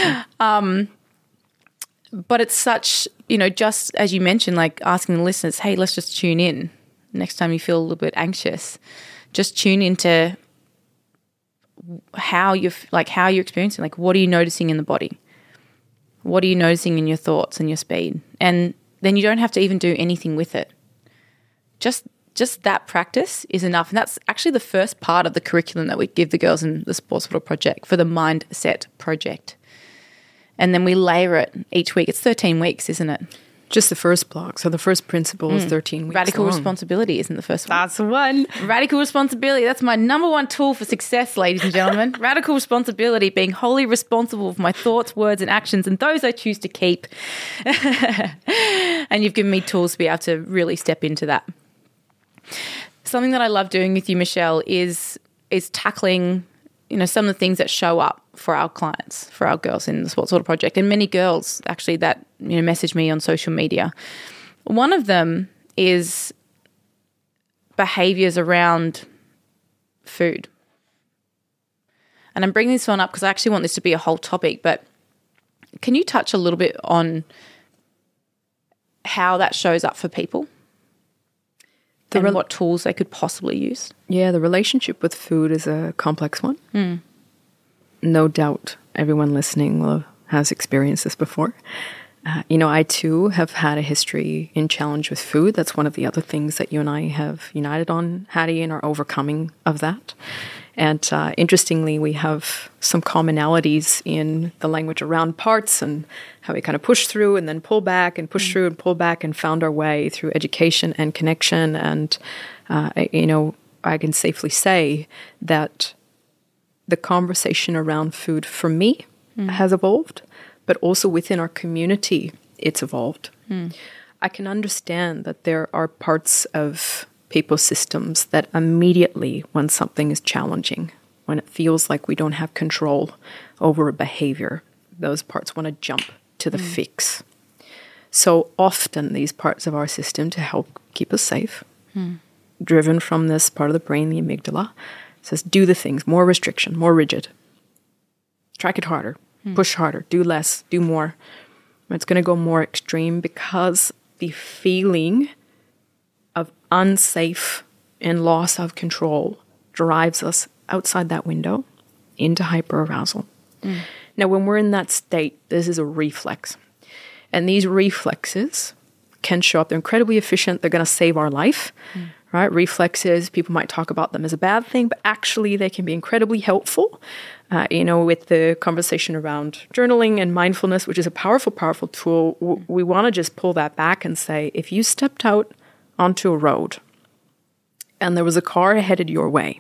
But it's such, just as you mentioned, like asking the listeners, hey, let's just tune in. Next time you feel a little bit anxious, just tune into how you're experiencing, like, what are you noticing in the body? What are you noticing in your thoughts and your speed? And then you don't have to even do anything with it. Just that practice is enough. And that's actually the first part of the curriculum that we give the girls in the Sports Photo Project, for the Mindset Project. And then we layer it each week. It's 13 weeks, isn't it? Just the first block. So the first principle is 13 weeks Radical long. responsibility isn't the first one. That's the one. Radical responsibility. That's my number one tool for success, ladies and gentlemen. Radical responsibility, being wholly responsible for my thoughts, words, and actions, and those I choose to keep. And you've given me tools to be able to really step into that. Something that I love doing with you, Michelle, is tackling, some of the things that show up for our clients, for our girls in the Sports Photo Project, and many girls actually that message me on social media. One of them is behaviors around food. And I'm bringing this one up because I actually want this to be a whole topic, but can you touch a little bit on how that shows up for people and what tools they could possibly use? Yeah, the relationship with food is a complex one. No doubt. everyone listening has experienced this before. I too have had a history in challenge with food. That's one of the other things that you and I have united on, Hattie, in our overcoming of that. And interestingly, we have some commonalities in the language around parts and how we kind of push through and then pull back and push through and pull back and found our way through education and connection. And, I can safely say that the conversation around food for me has evolved, but also within our community, it's evolved. I can understand that there are parts of people's systems that immediately, when something is challenging, when it feels like we don't have control over a behavior, those parts want to jump to the fix. So often these parts of our system, to help keep us safe, driven from this part of the brain, the amygdala, says do the things, more restriction, more rigid. Track it harder, push harder, do less, do more. It's going to go more extreme because the feeling of unsafe and loss of control drives us outside that window into hyperarousal. Now, when we're in that state, this is a reflex. And these reflexes can show up. They're incredibly efficient. They're going to save our life, right? Reflexes, people might talk about them as a bad thing, but actually they can be incredibly helpful. With the conversation around journaling and mindfulness, which is a powerful, powerful tool, we want to just pull that back and say, if you stepped out onto a road and there was a car headed your way,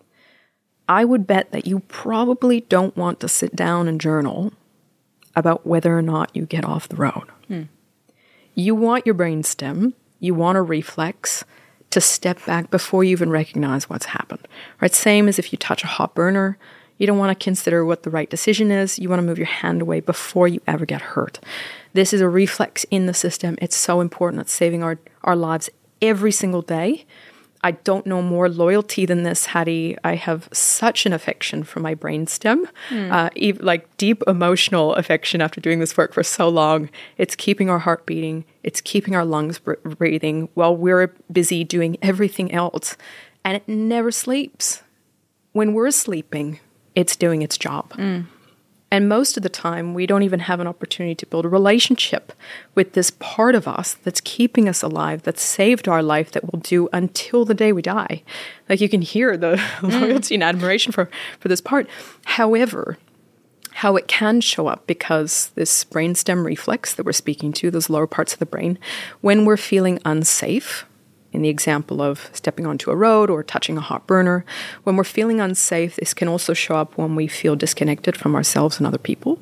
I would bet that you probably don't want to sit down and journal about whether or not you get off the road. You want your brainstem, you want a reflex to step back before you even recognize what's happened. Right? Same as if you touch a hot burner, you don't want to consider what the right decision is. You want to move your hand away before you ever get hurt. This is a reflex in the system. It's so important. It's saving our lives every single day. I don't know more loyalty than this, Hattie. I have such an affection for my brainstem, like deep emotional affection after doing this work for so long. It's keeping our heart beating. It's keeping our lungs breathing while we're busy doing everything else. And it never sleeps. When we're sleeping, it's doing its job. And most of the time, we don't even have an opportunity to build a relationship with this part of us that's keeping us alive, that's saved our life, that will do until the day we die. Like you can hear the loyalty and admiration for this part. However, how it can show up, because this brainstem reflex that we're speaking to, those lower parts of the brain, when we're feeling unsafe, in the example of stepping onto a road or touching a hot burner, when we're feeling unsafe, this can also show up when we feel disconnected from ourselves and other people,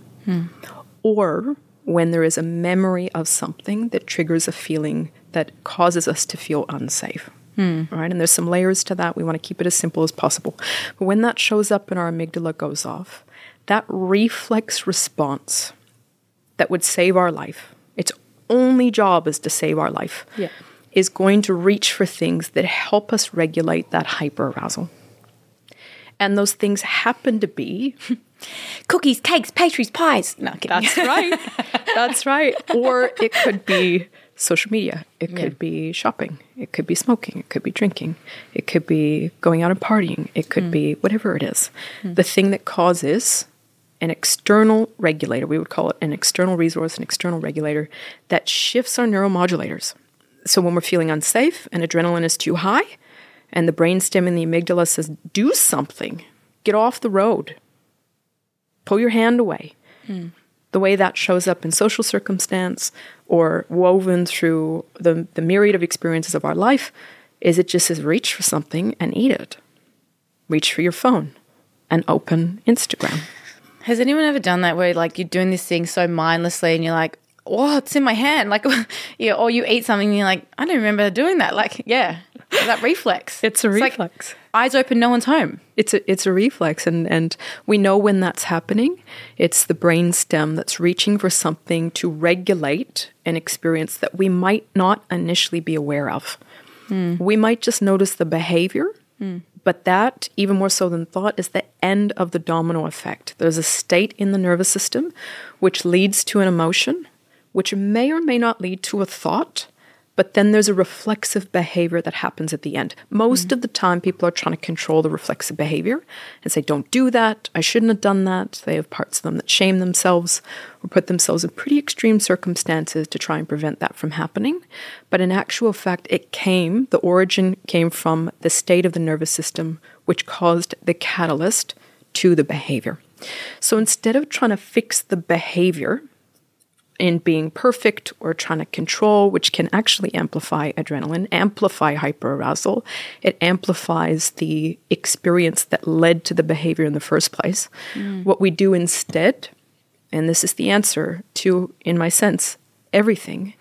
or when there is a memory of something that triggers a feeling that causes us to feel unsafe. Right? And there's some layers to that. We want to keep it as simple as possible. But when that shows up and our amygdala goes off, that reflex response that would save our life, its only job is to save our life, is going to reach for things that help us regulate that hyperarousal. And those things happen to be cookies, cakes, pastries, pies. No, kidding. That's right. That's right. Or it could be social media. It could be shopping. It could be smoking. It could be drinking. It could be going out and partying. It could be whatever it is. The thing that causes an external regulator, we would call it an external resource, an external regulator, that shifts our neuromodulators. So when we're feeling unsafe and adrenaline is too high and the brainstem and the amygdala says, do something, get off the road, pull your hand away. The way that shows up in social circumstance or woven through the myriad of experiences of our life is it just says, reach for something and eat it. Reach for your phone and open Instagram. Has anyone ever done that where like you're doing this thing so mindlessly and you're like, oh, it's in my hand. Like, or you eat something and you're like, I don't remember doing that. Like, that reflex. It's a reflex. Like, eyes open, no one's home. It's a reflex. And we know when that's happening, it's the brainstem that's reaching for something to regulate an experience that we might not initially be aware of. We might just notice the behavior, but that, even more so than thought, is the end of the domino effect. There's a state in the nervous system which leads to an emotion, which may or may not lead to a thought, But then there's a reflexive behavior that happens at the end. Most of the time, people are trying to control the reflexive behavior and say, don't do that. I shouldn't have done that. They have parts of them that shame themselves or put themselves in pretty extreme circumstances to try and prevent that from happening. But in actual fact, the origin came from the state of the nervous system, which caused the catalyst to the behavior. So instead of trying to fix the behavior in being perfect or trying to control, which can actually amplify adrenaline, amplify hyperarousal. It amplifies the experience that led to the behavior in the first place. What we do instead, and this is the answer to, in my sense, everything,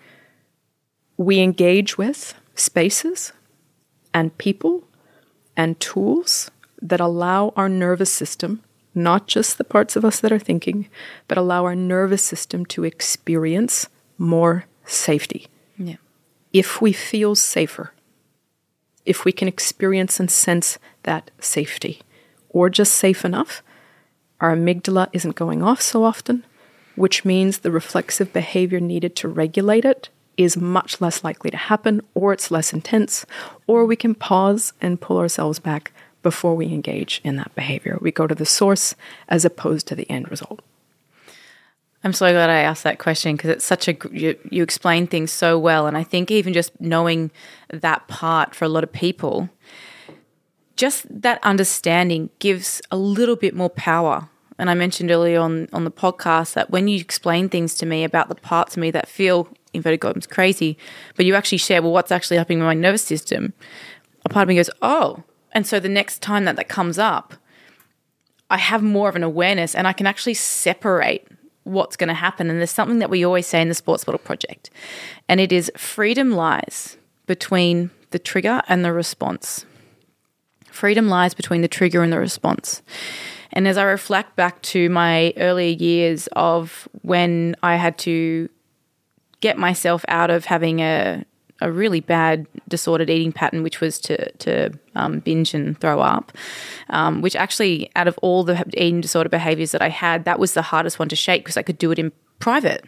we engage with spaces and people and tools that allow our nervous system, not just the parts of us that are thinking, but allow our nervous system to experience more safety. Yeah. If we feel safer, if we can experience and sense that safety, or just safe enough, our amygdala isn't going off so often, which means the reflexive behavior needed to regulate it is much less likely to happen, or it's less intense, or we can pause and pull ourselves back before we engage in that behavior. We go to the source as opposed to the end result. I'm so glad I asked that question because it's such you explain things so well. And I think even just knowing that part for a lot of people, just that understanding gives a little bit more power. And I mentioned earlier on the podcast that when you explain things to me about the parts of me that feel, inverted commas, crazy, but you actually share, well, what's actually happening with my nervous system, a part of me goes, oh. And so the next time that comes up, I have more of an awareness and I can actually separate what's going to happen. And there's something that we always say in the Sports Bottle Project, and it is freedom lies between the trigger and the response. Freedom lies between the trigger and the response. And as I reflect back to my earlier years of when I had to get myself out of having a really bad disordered eating pattern, which was to binge and throw up, which actually out of all the eating disorder behaviours that I had, that was the hardest one to shake because I could do it in private.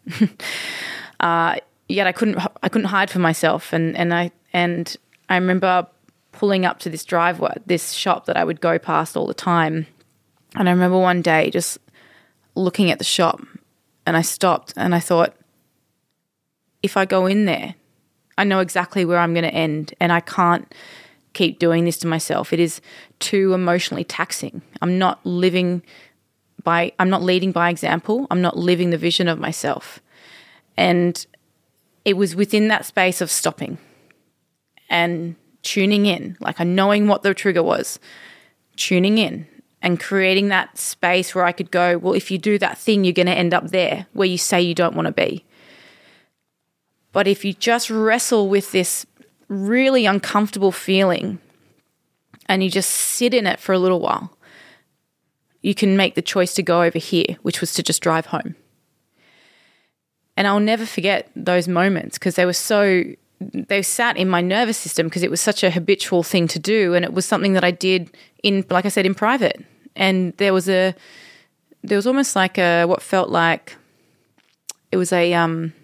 Yet I couldn't hide from myself. And I remember pulling up to this driveway, this shop that I would go past all the time. And I remember one day just looking at the shop and I stopped and I thought, if I go in there, I know exactly where I'm going to end and I can't keep doing this to myself. It is too emotionally taxing. I'm not leading by example. I'm not living the vision of myself. And it was within that space of stopping and tuning in, like knowing what the trigger was, tuning in and creating that space where I could go, well, if you do that thing, you're going to end up there where you say you don't want to be. But if you just wrestle with this really uncomfortable feeling and you just sit in it for a little while, you can make the choice to go over here, which was to just drive home. And I'll never forget those moments because they sat in my nervous system because it was such a habitual thing to do, and it was something that I did in, like I said, in private. And there was almost like what felt like it was a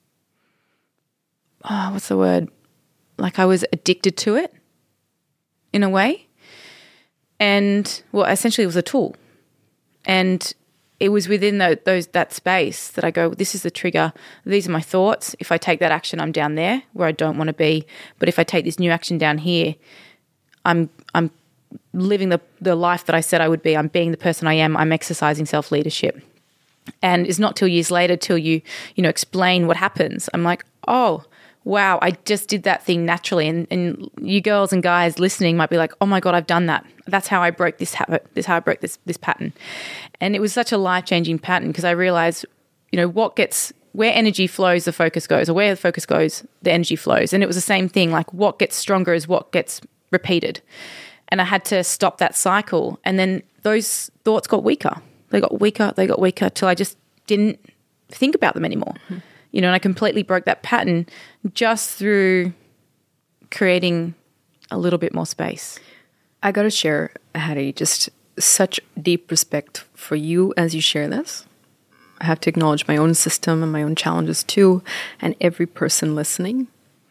what's the word? Like I was addicted to it in a way. And well, essentially it was a tool. And it was within that space that I go, this is the trigger. These are my thoughts. If I take that action, I'm down there where I don't want to be. But if I take this new action down here, I'm living the life that I said I would be. I'm being the person I am. I'm exercising self-leadership. And it's not till years later till you explain what happens. I'm like, oh, wow, I just did that thing naturally. And you girls and guys listening might be like, oh my God, I've done that. That's how I broke this habit. This is how I broke this pattern. And it was such a life-changing pattern because I realized, where energy flows, the focus goes, or where the focus goes, the energy flows. And it was the same thing, like what gets stronger is what gets repeated. And I had to stop that cycle. And then those thoughts got weaker. They got weaker till I just didn't think about them anymore. Mm-hmm. And I completely broke that pattern just through creating a little bit more space. I got to share, Hattie, just such deep respect for you as you share this. I have to acknowledge my own system and my own challenges too, and every person listening.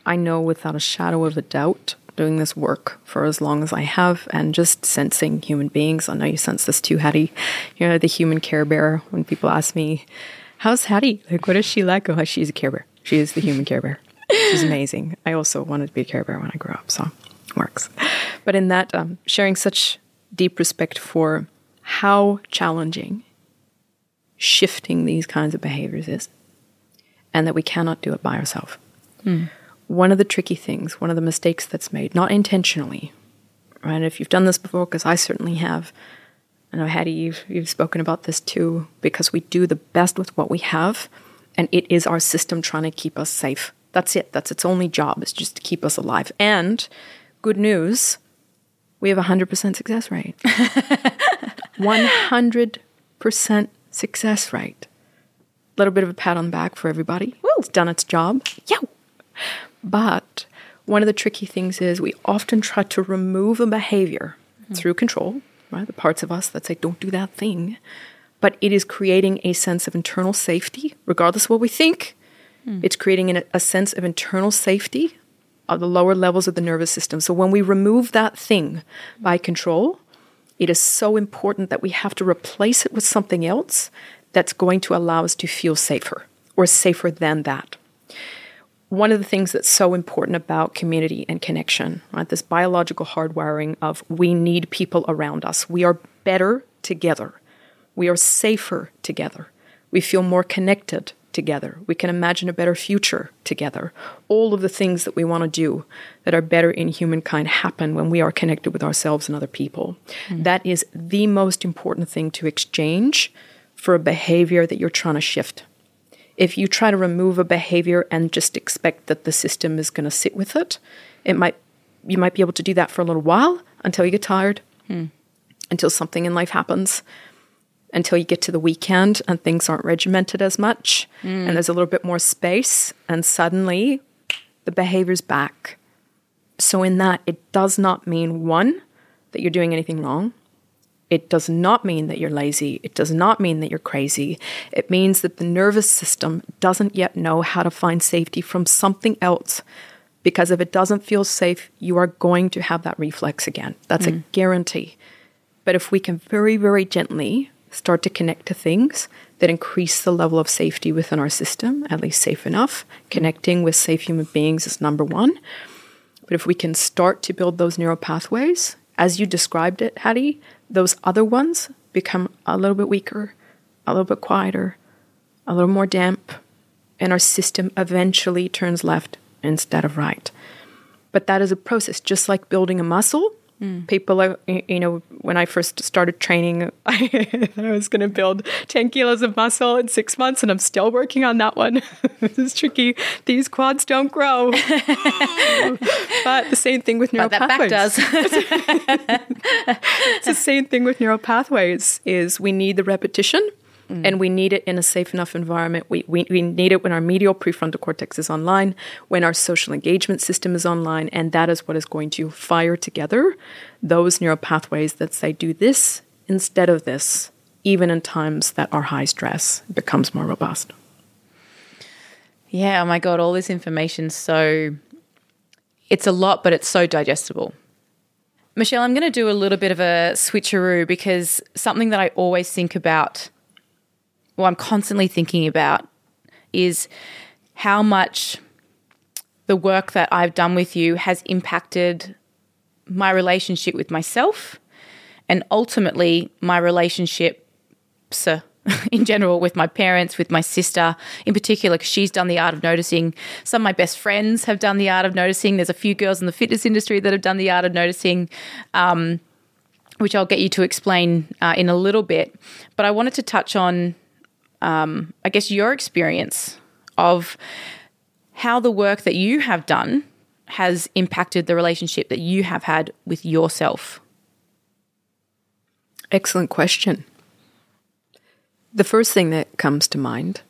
I know without a shadow of a doubt, doing this work for as long as I have and just sensing human beings. I know you sense this too, Hattie. You're the human Care Bear. When people ask me, how's Hattie? Like, what is she like? Oh, she's a Care Bear. She is the human Care Bear. She's amazing. I also wanted to be a Care Bear when I grew up, so it works. But in that, sharing such deep respect for how challenging shifting these kinds of behaviors is, and that we cannot do it by ourselves. One of the tricky things, one of the mistakes that's made, not intentionally, right? If you've done this before, because I certainly have, I know, Hattie, you've spoken about this too, because we do the best with what we have, and it is our system trying to keep us safe. That's it. That's its only job, is just to keep us alive. And good news, we have a 100% success rate. 100% success rate. A little bit of a pat on the back for everybody. Woo! It's done its job. Yo! But one of the tricky things is we often try to remove a behavior through control, right? The parts of us that say, don't do that thing. But it is creating a sense of internal safety, regardless of what we think. It's creating a sense of internal safety of the lower levels of the nervous system. So when we remove that thing by control, it is so important that we have to replace it with something else that's going to allow us to feel safer, or safer than that. One of the things that's so important about community and connection, right? This biological hardwiring of we need people around us. We are better together. We are safer together. We feel more connected together. We can imagine a better future together. All of the things that we want to do that are better in humankind happen when we are connected with ourselves and other people. That is the most important thing to exchange for a behavior that you're trying to shift. If you try to remove a behavior and just expect that the system is going to sit with it, you might be able to do that for a little while until you get tired, until something in life happens, until you get to the weekend and things aren't regimented as much, and there's a little bit more space, and suddenly the behavior's back. So in that, it does not mean, one, that you're doing anything wrong. It does not mean that you're lazy. It does not mean that you're crazy. It means that the nervous system doesn't yet know how to find safety from something else. Because if it doesn't feel safe, you are going to have that reflex again. That's a guarantee. But if we can very, very gently start to connect to things that increase the level of safety within our system, at least safe enough, connecting with safe human beings is number one. But if we can start to build those neural pathways, as you described it, Hattie, those other ones become a little bit weaker, a little bit quieter, a little more damp, and our system eventually turns left instead of right. But that is a process, just like building a muscle. People are, when I first started training, I was going to build 10 kilos of muscle in 6 months, and I'm still working on that one. This is tricky. These quads don't grow. But the same thing with neural pathways. But that back does. It's the same thing with neural pathways, is we need the repetition. And we need it in a safe enough environment. We need it when our medial prefrontal cortex is online, when our social engagement system is online, and that is what is going to fire together those neural pathways that say do this instead of this, even in times that are high stress. It becomes more robust. Yeah, oh my God, all this information, so it's a lot, but it's so digestible. Michelle, I'm going to do a little bit of a switcheroo, because something that I always think about, I'm constantly thinking about, is how much the work that I've done with you has impacted my relationship with myself, and ultimately my relationships in general with my parents, with my sister in particular, because she's done the art of noticing. Some of my best friends have done the art of noticing. There's a few girls in the fitness industry that have done the art of noticing, which I'll get you to explain in a little bit. But I wanted to touch on I guess your experience of how the work that you have done has impacted the relationship that you have had with yourself. Excellent question. The first thing that comes to mind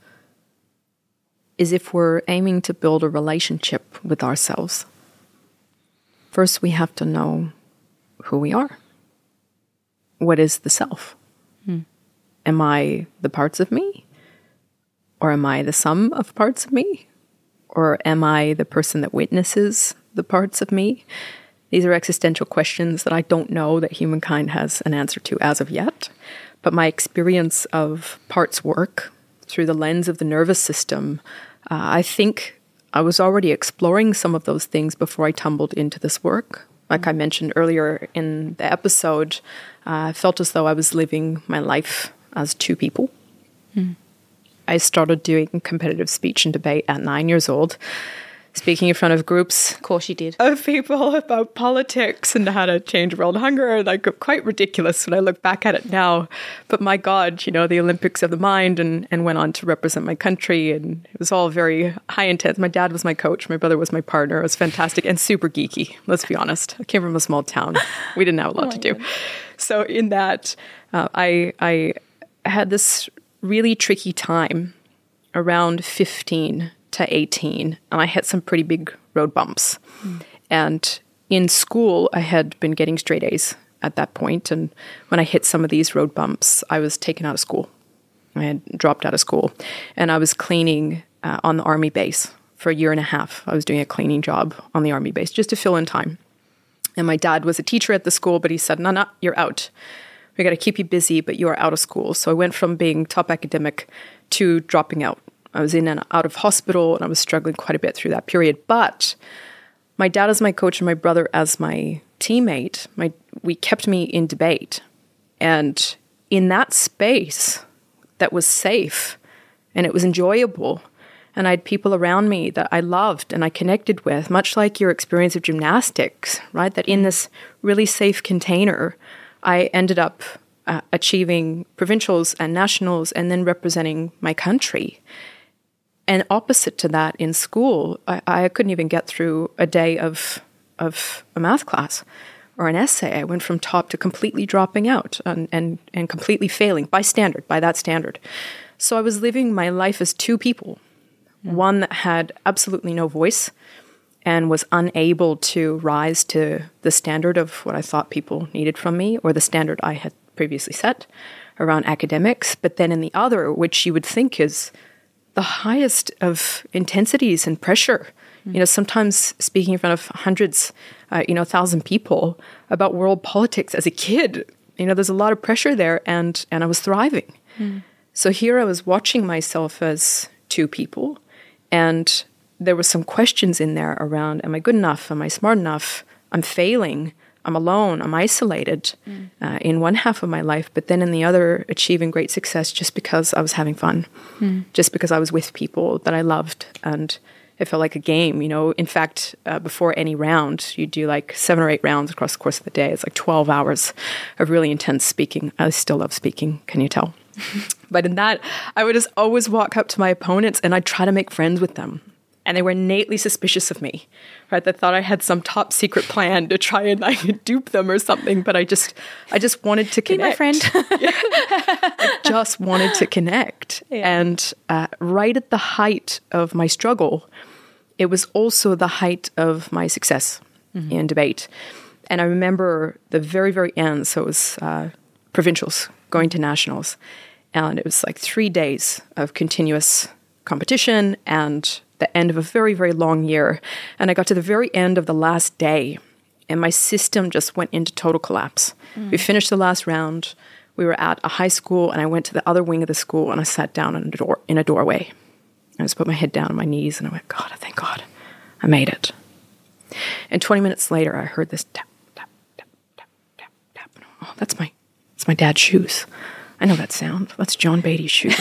is if we're aiming to build a relationship with ourselves, first we have to know who we are. What is the self? Am I the parts of me? Or am I the sum of parts of me? Or am I the person that witnesses the parts of me? These are existential questions that I don't know that humankind has an answer to as of yet. But my experience of parts work through the lens of the nervous system, I think I was already exploring some of those things before I tumbled into this work. Like I mentioned earlier in the episode, I felt as though I was living my life as two people. I started doing competitive speech and debate at 9 years old, speaking in front of groups. Of course you did. Of people about politics and how to change world hunger. Like, quite ridiculous when I look back at it now. But my God, you know, the Olympics of the mind, and went on to represent my country. And it was all very high intense. My dad was my coach. My brother was my partner. It was fantastic and super geeky, let's be honest. I came from a small town. We didn't have a lot to do. So in that, I had this really tricky time around 15 to 18, and I hit some pretty big road bumps. And in school, I had been getting straight A's at that point, and when I hit some of these road bumps, I was taken out of school. I had dropped out of school, and I was cleaning on the army base for a year and a half. I was doing a cleaning job on the army base just to fill in time. And my dad was a teacher at the school, but he said, no, you're out. We got to keep you busy, but you are out of school. So I went from being top academic to dropping out. I was in and out of hospital, and I was struggling quite a bit through that period. But my dad as my coach and my brother as my teammate, we kept me in debate. And in that space that was safe and it was enjoyable, and I had people around me that I loved and I connected with, much like your experience of gymnastics, right? That in this really safe container, I ended up achieving provincials and nationals and then representing my country. And opposite to that, in school, I couldn't even get through a day of a math class or an essay. I went from top to completely dropping out and completely failing by that standard. So I was living my life as two people, one that had absolutely no voice and was unable to rise to the standard of what I thought people needed from me, or the standard I had previously set around academics. But then in the other, which you would think is the highest of intensities and pressure, you know, sometimes speaking in front of hundreds, 1,000 people about world politics as a kid, you know, there's a lot of pressure there, and I was thriving. So here I was watching myself as two people, and there were some questions in there around, am I good enough? Am I smart enough? I'm failing. I'm alone. I'm isolated in one half of my life, but then in the other, achieving great success just because I was having fun, just because I was with people that I loved, and it felt like a game. You know, in fact, before any round, you do like 7 or 8 rounds across the course of the day. It's like 12 hours of really intense speaking. I still love speaking. Can you tell? But in that, I would just always walk up to my opponents and I'd try to make friends with them. And they were innately suspicious of me, right? They thought I had some top secret plan to try and like dupe them or something. But I just wanted to connect. Be my friend. I just wanted to connect. Yeah. And right at the height of my struggle, it was also the height of my success in debate. And I remember the very, very end. So it was provincials going to nationals. And it was like 3 days of continuous competition and the end of a very, very long year. And I got to the very end of the last day, and my system just went into total collapse. We finished the last round. We were at a high school, and I went to the other wing of the school, and I sat down in a doorway. I just put my head down on my knees, and I went, God, thank God, I made it. And 20 minutes later, I heard this tap, tap, tap, tap, tap, tap. Oh, that's my dad's shoes. I know that sound. That's John Beatty's shoes.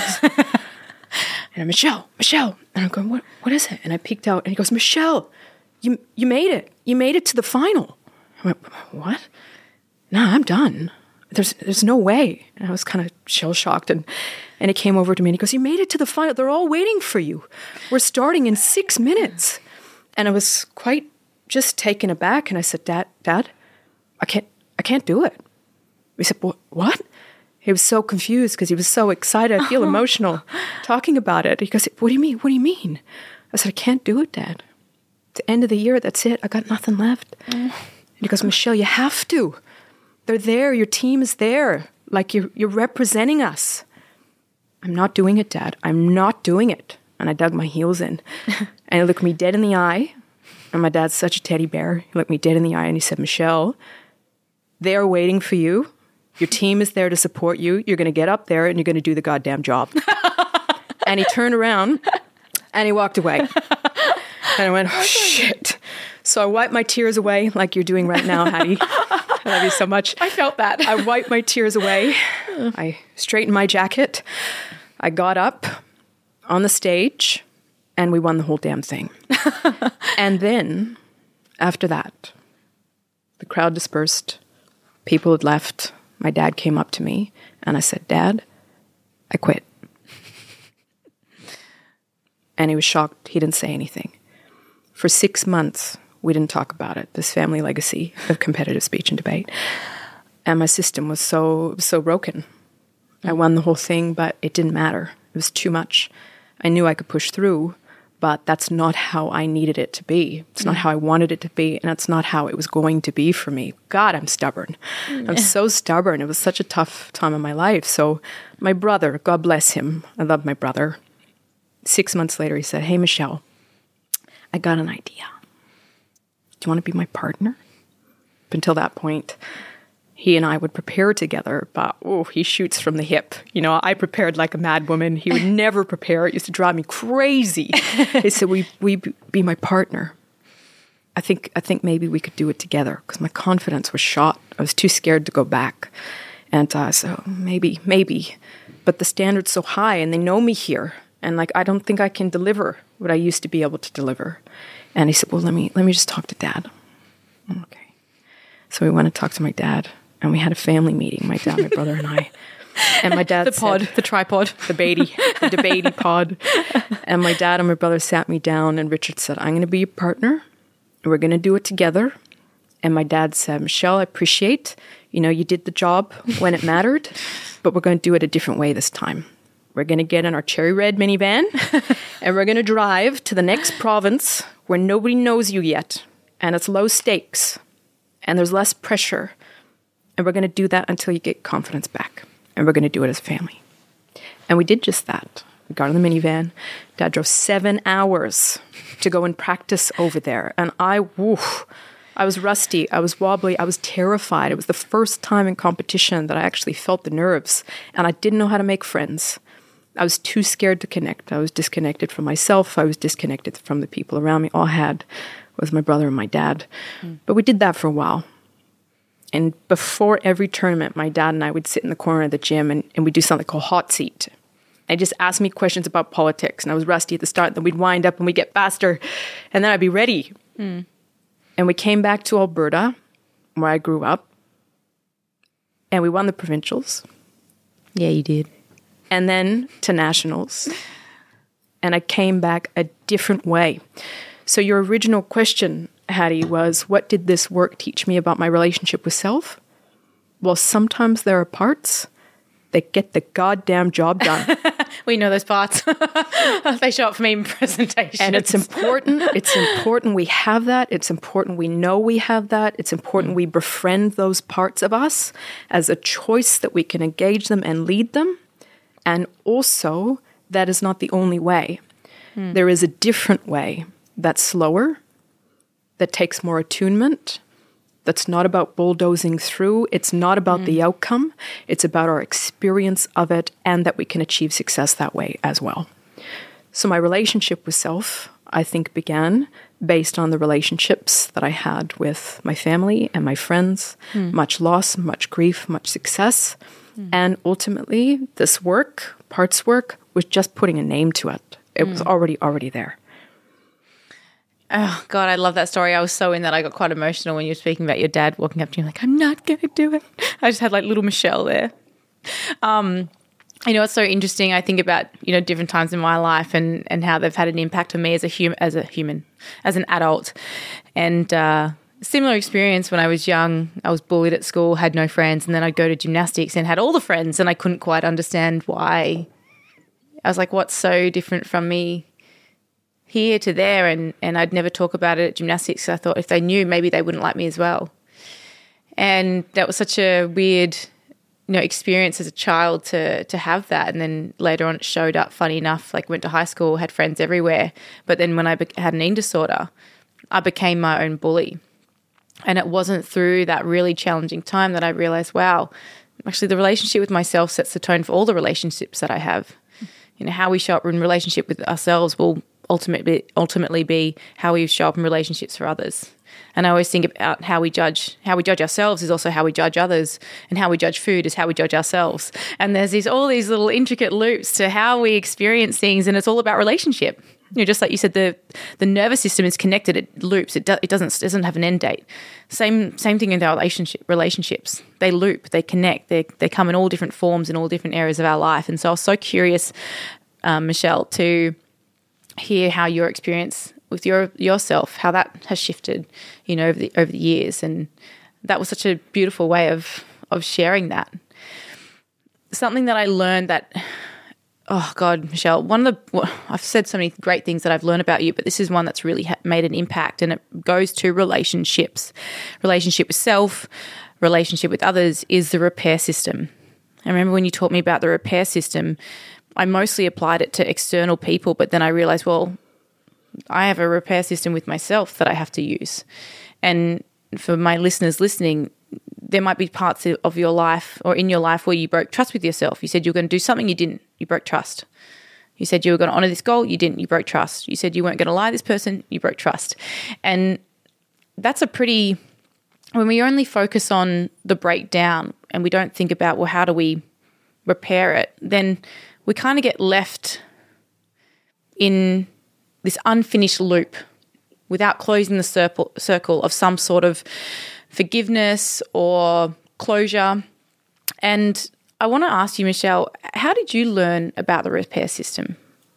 And Michelle. And I'm going, what is it? And I peeked out, and he goes, Michelle, you made it. You made it to the final. I went, what? No, I'm done. There's no way. And I was kind of shell-shocked, and he came over to me, and he goes, you made it to the final. They're all waiting for you. We're starting in 6 minutes. And I was quite just taken aback, and I said, Dad, I can't do it. He said, what? He was so confused because he was so excited. I feel emotional talking about it. He goes, what do you mean? What do you mean? I said, I can't do it, Dad. At the end of the year, that's it. I got nothing left. And he goes, Michelle, you have to. They're there. Your team is there. Like you're representing us. I'm not doing it, Dad. I'm not doing it. And I dug my heels in. And he looked me dead in the eye. And my dad's such a teddy bear. He looked me dead in the eye and he said, Michelle, they are waiting for you. Your team is there to support you. You're going to get up there and you're going to do the goddamn job. And he turned around and he walked away. And I went, oh, shit. So I wiped my tears away like you're doing right now, Hattie. I love you so much. I felt that. I wiped my tears away. I straightened my jacket. I got up on the stage and we won the whole damn thing. And then after that, the crowd dispersed. People had left. My dad came up to me and I said, Dad, I quit. And he was shocked. He didn't say anything. For 6 months, we didn't talk about it, this family legacy of competitive speech and debate. And my system was so broken. I won the whole thing, but it didn't matter. It was too much. I knew I could push through, but that's not how I needed it to be. It's not how I wanted it to be, and that's not how it was going to be for me. God, I'm stubborn. I'm so stubborn. It was such a tough time in my life. So my brother, God bless him, I love my brother. 6 months later, he said, hey, Michelle, I got an idea. Do you want to be my partner? Up until that point, he and I would prepare together, but he shoots from the hip. You know, I prepared like a mad woman. He would never prepare. It used to drive me crazy. He said, we be my partner. I think maybe we could do it together because my confidence was shot. I was too scared to go back. And so maybe. But the standard's so high and they know me here. And like, I don't think I can deliver what I used to be able to deliver. And he said, well, let me just talk to Dad. Okay. So we went and talked to my dad. And we had a family meeting, my dad, my brother, and I. And my dad the tripod. The debatey pod. And my dad and my brother sat me down, and Richard said, I'm going to be your partner. We're going to do it together. And my dad said, Michelle, I appreciate, you did the job when it mattered, but we're going to do it a different way this time. We're going to get in our cherry red minivan, and we're going to drive to the next province where nobody knows you yet, and it's low stakes, and there's less pressure. And we're going to do that until you get confidence back. And we're going to do it as a family. And we did just that. We got in the minivan. Dad drove 7 hours to go and practice over there. And I was rusty. I was wobbly. I was terrified. It was the first time in competition that I actually felt the nerves. And I didn't know how to make friends. I was too scared to connect. I was disconnected from myself. I was disconnected from the people around me. All I had was my brother and my dad. But we did that for a while. And before every tournament, my dad and I would sit in the corner of the gym and we'd do something called hot seat. And just ask me questions about politics. And I was rusty at the start. Then we'd wind up and we'd get faster. And then I'd be ready. And we came back to Alberta, where I grew up. And we won the provincials. Yeah, you did. And then to nationals. And I came back a different way. So your original question, Hattie, was, what did this work teach me about my relationship with self? Well, sometimes there are parts that get the goddamn job done. We know those parts. They show up for me in presentations. And it's important. It's important we have that. It's important we know we have that. It's important we befriend those parts of us as a choice that we can engage them and lead them. And also, that is not the only way. There is a different way that's slower, that takes more attunement, that's not about bulldozing through. It's not about the outcome. It's about our experience of it and that we can achieve success that way as well. So my relationship with self, I think, began based on the relationships that I had with my family and my friends, much loss, much grief, much success. And ultimately, this work, parts work, was just putting a name to it. It was already there. Oh, God, I love that story. I was so in that I got quite emotional when you were speaking about your dad walking up to you like, I'm not going to do it. I just had like little Michelle there. It's so interesting. I think about, different times in my life and how they've had an impact on me as an adult. And similar experience when I was young. I was bullied at school, had no friends, and then I'd go to gymnastics and had all the friends, and I couldn't quite understand why. I was like, what's so different from me here to there? And I'd never talk about it at gymnastics. So I thought if they knew, maybe they wouldn't like me as well. And that was such a weird, experience as a child to have that. And then later on it showed up, funny enough, like went to high school, had friends everywhere. But then when I had an eating disorder, I became my own bully. And it wasn't through that really challenging time that I realized, wow, actually the relationship with myself sets the tone for all the relationships that I have. How we show up in relationship with ourselves will ultimately be how we show up in relationships for others. And I always think about how we judge ourselves is also how we judge others, and how we judge food is how we judge ourselves. And there's all these little intricate loops to how we experience things, and it's all about relationship. Just like you said, the nervous system is connected. It loops. It doesn't have an end date. Same thing in our relationships. They loop. They connect. They come in all different forms in all different areas of our life. And so I was so curious, Michelle, to hear how your experience with yourself, how that has shifted, over the years. And that was such a beautiful way of sharing that. Something that I learned that, oh God, Michelle, I've said so many great things that I've learned about you, but this is one that's really made an impact, and it goes to relationships. Relationship with self, relationship with others is the repair system. I remember when you taught me about the repair system, I mostly applied it to external people, but then I realized, well, I have a repair system with myself that I have to use. And for my listeners listening, there might be parts of your life or in your life where you broke trust with yourself. You said you were going to do something, you didn't. You broke trust. You said you were going to honor this goal, you didn't. You broke trust. You said you weren't going to lie to this person, you broke trust. And that's when we only focus on the breakdown and we don't think about, well, how do we repair it, then we kind of get left in this unfinished loop without closing the circle of some sort of forgiveness or closure. And I want to ask you, Michelle, how did you learn about the repair system?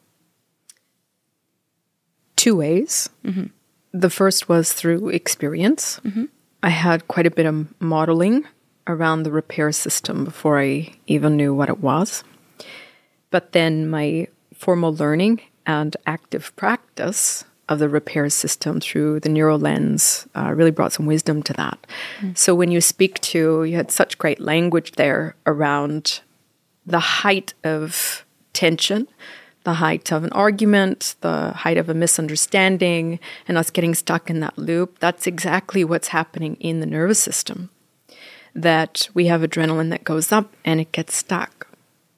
Two ways. Mm-hmm. The first was through experience. Mm-hmm. I had quite a bit of modeling around the repair system before I even knew what it was. But then my formal learning and active practice of the repair system through the neural lens really brought some wisdom to that. Mm. So when you you had such great language there around the height of tension, the height of an argument, the height of a misunderstanding, and us getting stuck in that loop. That's exactly what's happening in the nervous system. That we have adrenaline that goes up and it gets stuck.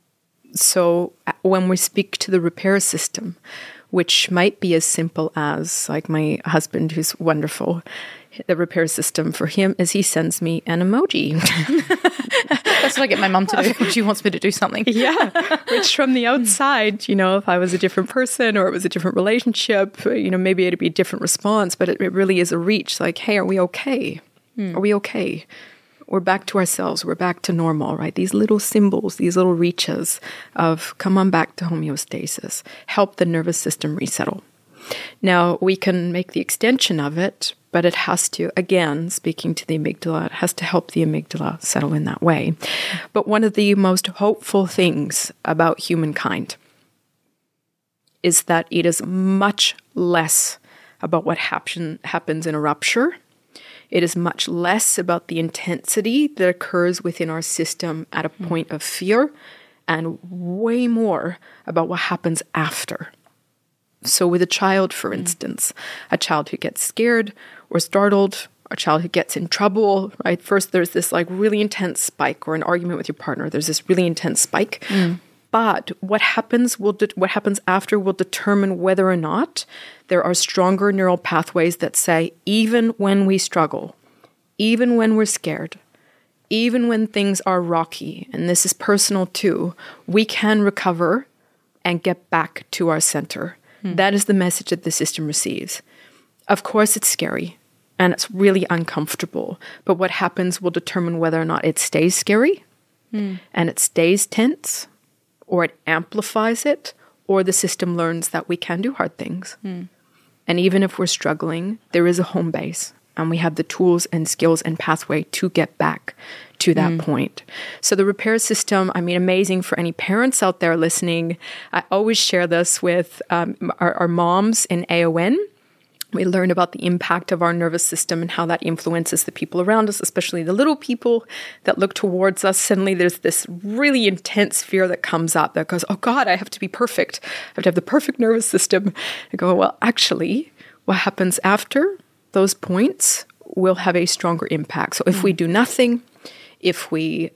So when we speak to the repair system, which might be as simple as, like my husband, who's wonderful, the repair system for him is he sends me an emoji. That's what I get my mum to do when she wants me to do something. Yeah, which from the outside, if I was a different person or it was a different relationship, maybe it'd be a different response, but it really is a reach like, hey, are we okay? Are we okay? We're back to ourselves. We're back to normal, right? These little symbols, these little reaches of come on back to homeostasis, help the nervous system resettle. Now, we can make the extension of it, but it has to, again, speaking to the amygdala, it has to help the amygdala settle in that way. But one of the most hopeful things about humankind is that it is much less about what happens in a rupture. It is much less about the intensity that occurs within our system at a point of fear, and way more about what happens after. So with a child, for instance, a child who gets scared or startled, a child who gets in trouble, right? First, there's this really intense spike, or an argument with your partner. There's this really intense spike. But what happens after will determine whether or not there are stronger neural pathways that say, even when we struggle, even when we're scared, even when things are rocky, and this is personal too, we can recover and get back to our center. That is the message that the system receives. Of course, it's scary and it's really uncomfortable, but what happens will determine whether or not it stays scary and it stays tense, or it amplifies it, or the system learns that we can do hard things. And even if we're struggling, there is a home base, and we have the tools and skills and pathway to get back to that point. So the repair system, amazing for any parents out there listening. I always share this with our moms in AON. We learn about the impact of our nervous system and how that influences the people around us, especially the little people that look towards us. Suddenly there's this really intense fear that comes up that goes, oh God, I have to be perfect. I have to have the perfect nervous system. I go, well, actually, what happens after those points will have a stronger impact. So if we do nothing, if we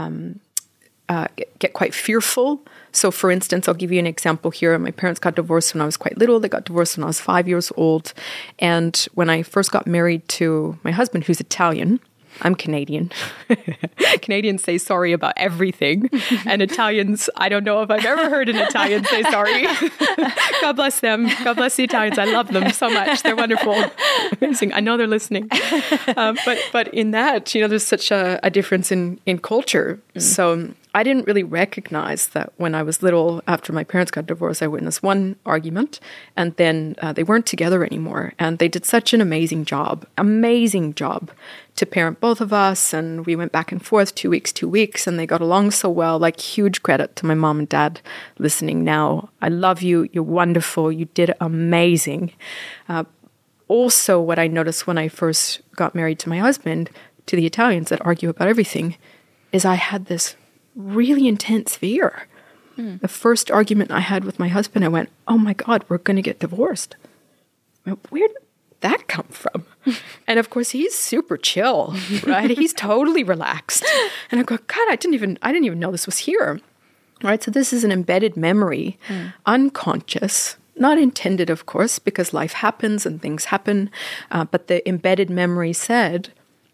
get quite fearful. So for instance, I'll give you an example here. My parents got divorced when I was quite little. They got divorced when I was 5 years old. And when I first got married to my husband, who's Italian, I'm Canadian. Canadians say sorry about everything. And Italians, I don't know if I've ever heard an Italian say sorry. God bless them. God bless the Italians. I love them so much. They're wonderful. Amazing. I know they're listening. But in that, there's such a difference in culture. So I didn't really recognize that when I was little. After my parents got divorced, I witnessed one argument, and then they weren't together anymore. And they did such an amazing job to parent both of us. And we went back and forth 2 weeks, and they got along so well. Like, huge credit to my mom and dad listening now. I love you. You're wonderful. You did amazing. Also, what I noticed when I first got married to my husband, to the Italians that argue about everything, is I had this really intense fear. The first argument I had with my husband, I went, oh my God, we're going to get divorced. Where did that come from? And of course, he's super chill, right? He's totally relaxed. And I go, God, I didn't even know this was here. Right? So this is an embedded memory, unconscious, not intended, of course, because life happens and things happen. But the embedded memory said,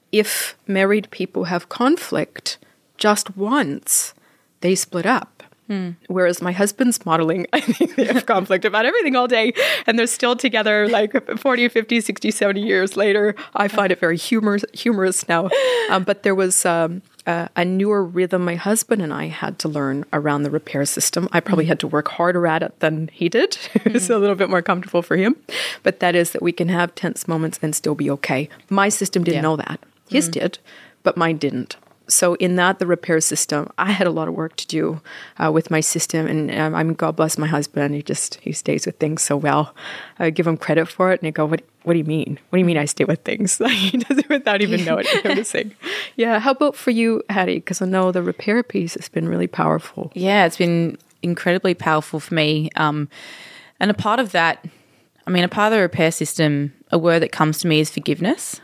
if married people have conflict just once, they split up. Whereas my husband's modeling, I think they have conflict about everything all day, and they're still together like 40, 50, 60, 70 years later. I find it very humorous now. But there was a newer rhythm my husband and I had to learn around the repair system. I probably had to work harder at it than he did. It was a little bit more comfortable for him. But that is that we can have tense moments and still be okay. My system didn't know that. His did, but mine didn't. So in that, the repair system, I had a lot of work to do with my system. And God bless my husband. He stays with things so well. I give him credit for it. And I go, what do you mean? What do you mean I stay with things? He does it without even noticing. Yeah. How about for you, Hattie? Because I know the repair piece has been really powerful. Yeah, it's been incredibly powerful for me. And a part of that, a part of the repair system, a word that comes to me is forgiveness.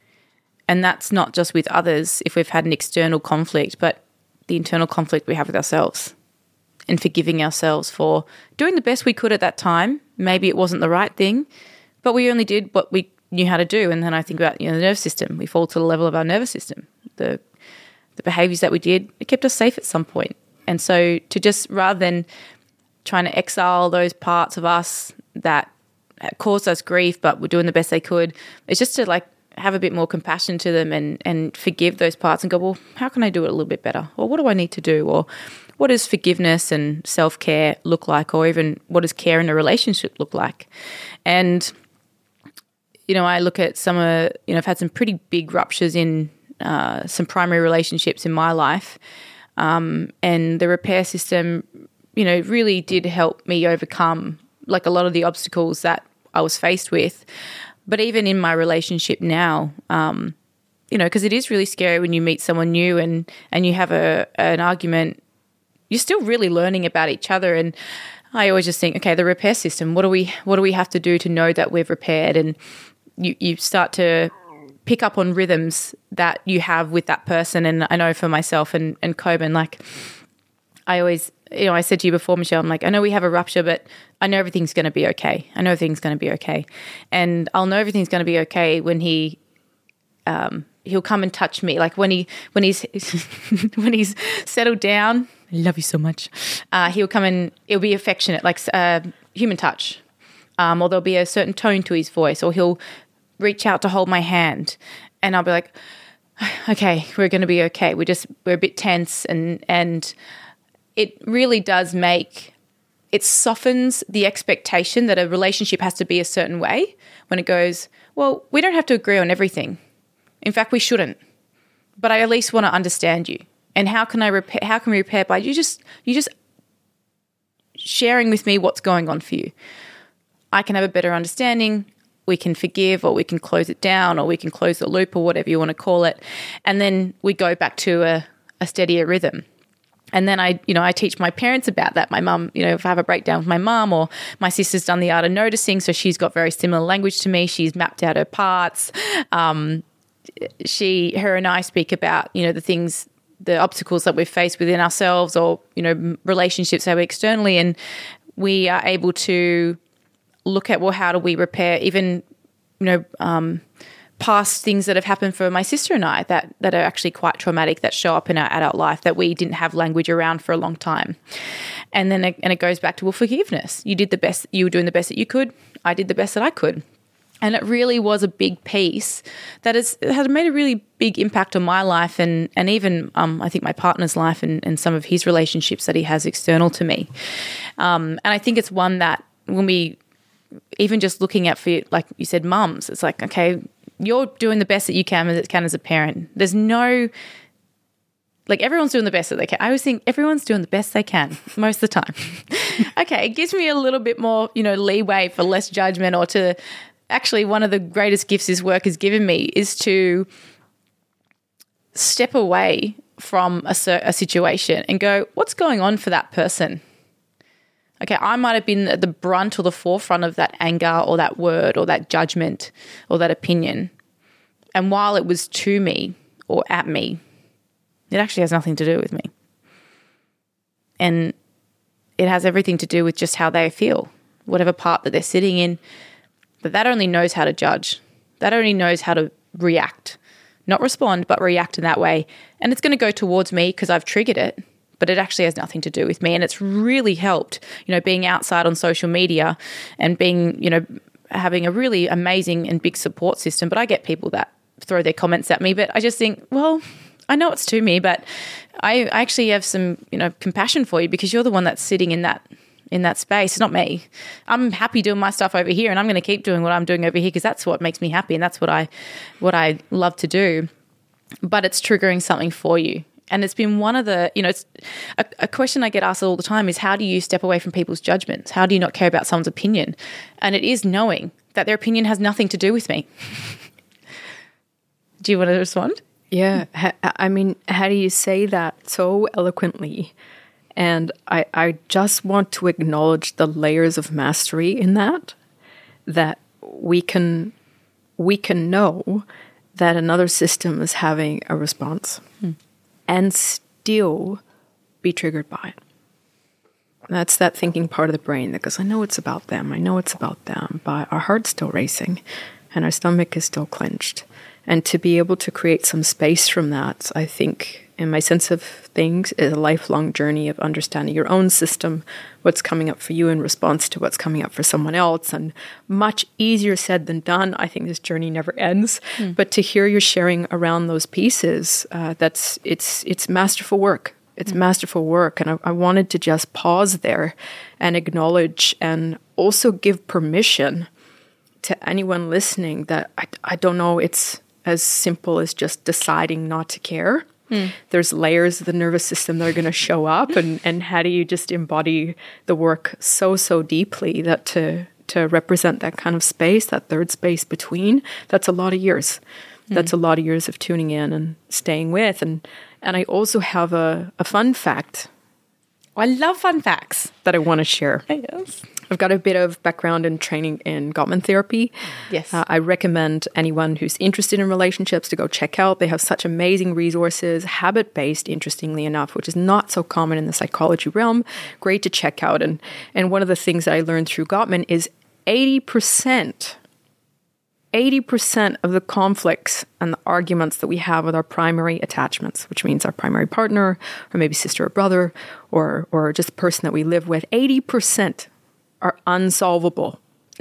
And that's not just with others if we've had an external conflict, but the internal conflict we have with ourselves, and forgiving ourselves for doing the best we could at that time. Maybe it wasn't the right thing, but we only did what we knew how to do. And then I think about the nervous system. We fall to the level of our nervous system. The behaviours that we did, it kept us safe at some point. And so to just, rather than trying to exile those parts of us that caused us grief, but were doing the best they could, it's just to have a bit more compassion to them and forgive those parts and go, well, how can I do it a little bit better? Or what do I need to do? Or what does forgiveness and self-care look like? Or even what does care in a relationship look like? And, I look at I've had some pretty big ruptures in some primary relationships in my life. And the repair system, really did help me overcome a lot of the obstacles that I was faced with. But even in my relationship now, because it is really scary when you meet someone new and you have an argument, you're still really learning about each other. And I always just think, okay, the repair system, what do we have to do to know that we've repaired? And you start to pick up on rhythms that you have with that person. And I know for myself and Coben, I always, I said to you before, Michelle, I'm I know we have a rupture, but I know everything's going to be okay. I know everything's going to be okay. And I'll know everything's going to be okay when he'll come and touch me. When he's when he's settled down, I love you so much. He'll come and it'll be affectionate, human touch. Or there'll be a certain tone to his voice, or he'll reach out to hold my hand, and I'll be like, okay, we're going to be okay. We're a bit tense, and it really does it softens the expectation that a relationship has to be a certain way when it goes, well, we don't have to agree on everything. In fact, we shouldn't. But I at least want to understand you. And how can we repair by you just sharing with me what's going on for you? I can have a better understanding. we can forgive, or we can close it down, or we can close the loop, or whatever you want to call it. And then we go back to a steadier rhythm. And then I teach my parents about that. My mum, if I have a breakdown with my mum, or my sister's done the art of noticing, so she's got very similar language to me. She's mapped out her parts. Her and I speak about, the things, the obstacles that we've faced within ourselves, or, relationships that we externally, and we are able to look at, well, how do we repair even, past things that have happened for my sister and I that are actually quite traumatic, that show up in our adult life that we didn't have language around for a long time. And then it goes back to, well, forgiveness. You did the best, you were doing the best that you could. I did the best that I could. And it really was a big piece that has made a really big impact on my life, and even I think my partner's life, and some of his relationships that he has external to me. And I think it's one that when we, even just looking at, for, like you said, mums, it's like, okay, you're doing the best that you can as a parent. There's no, like, everyone's doing the best that they can. I always think everyone's doing the best they can most of the time. Okay, it gives me a little bit more, leeway for less judgment, or to, actually, one of the greatest gifts this work has given me is to step away from a situation and go, what's going on for that person? Okay, I might have been at the brunt or the forefront of that anger, or that word, or that judgment, or that opinion. And while it was to me or at me, it actually has nothing to do with me. And it has everything to do with just how they feel, whatever part that they're sitting in. But that only knows how to judge. That only knows how to react. Not respond, but react in that way. And it's going to go towards me because I've triggered it, but it actually has nothing to do with me. And it's really helped, being outside on social media and being, having a really amazing and big support system. But I get people that throw their comments at me, but I just think, well, I know it's to me, but I actually have some, compassion for you, because you're the one that's sitting in that space. It's not me. I'm happy doing my stuff over here, and I'm going to keep doing what I'm doing over here, because that's what makes me happy, and that's what I love to do. But it's triggering something for you. And it's been one of the, it's a question I get asked all the time is, how do you step away from people's judgments? How do you not care about someone's opinion? And it is knowing that their opinion has nothing to do with me. Do you want to respond? Yeah. I mean, how do you say that so eloquently? And I just want to acknowledge the layers of mastery in that we can know that another system is having a response and still be triggered by it. That's that thinking part of the brain that goes, I know it's about them, but our heart's still racing and our stomach is still clenched. And to be able to create some space from that, I think, in my sense of things, is a lifelong journey of understanding your own system, what's coming up for you in response to what's coming up for someone else. And much easier said than done. I think this journey never ends. But to hear your sharing around those pieces, it's masterful work. It's masterful work. And I wanted to just pause there and acknowledge, and also give permission to anyone listening that I don't know it's as simple as just deciding not to care. There's layers of the nervous system that are going to show up, and how do you just embody the work so deeply that to represent that kind of space, that third space between, that's a lot of years. That's a lot of years of tuning in and staying with. And I also have a fun fact. I love fun facts. That I want to share. Yes. I've got a bit of background in training in Gottman therapy. Yes. I recommend anyone who's interested in relationships to go check out. They have such amazing resources, habit-based, interestingly enough, which is not so common in the psychology realm. Great to check out. And one of the things that I learned through Gottman is 80% of the conflicts and the arguments that we have with our primary attachments, which means our primary partner, or maybe sister or brother, or just the person that we live with, 80% are unsolvable.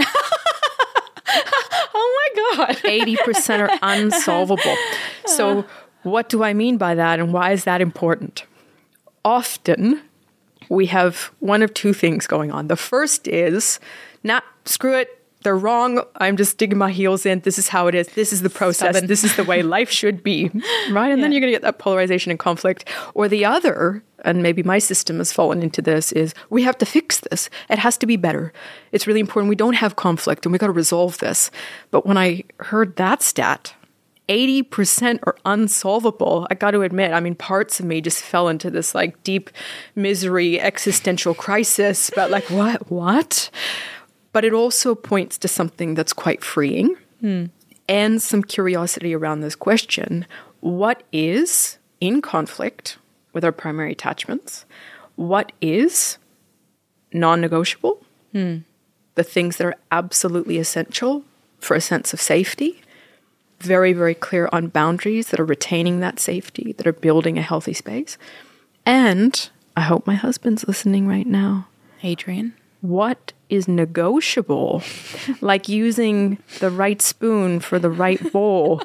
Oh my God. 80% are unsolvable. So what do I mean by that, and why is that important? Often we have one of two things going on. The first is, screw it. They're wrong. I'm just digging my heels in. This is how it is. This is the process. This is the way life should be. Right? And then you're going to get that polarization and conflict. Or the other, and maybe my system has fallen into this, is we have to fix this. It has to be better. It's really important. We don't have conflict and we got to resolve this. But when I heard that stat, 80% are unsolvable, I got to admit, I mean, parts of me just fell into this like deep misery, existential crisis, but like, what? But it also points to something that's quite freeing and some curiosity around this question. What is in conflict with our primary attachments? What is non-negotiable? The things that are absolutely essential for a sense of safety. Very, very clear on boundaries that are retaining that safety, that are building a healthy space. And I hope my husband's listening right now. Adrian. What is negotiable? Like using the right spoon for the right bowl.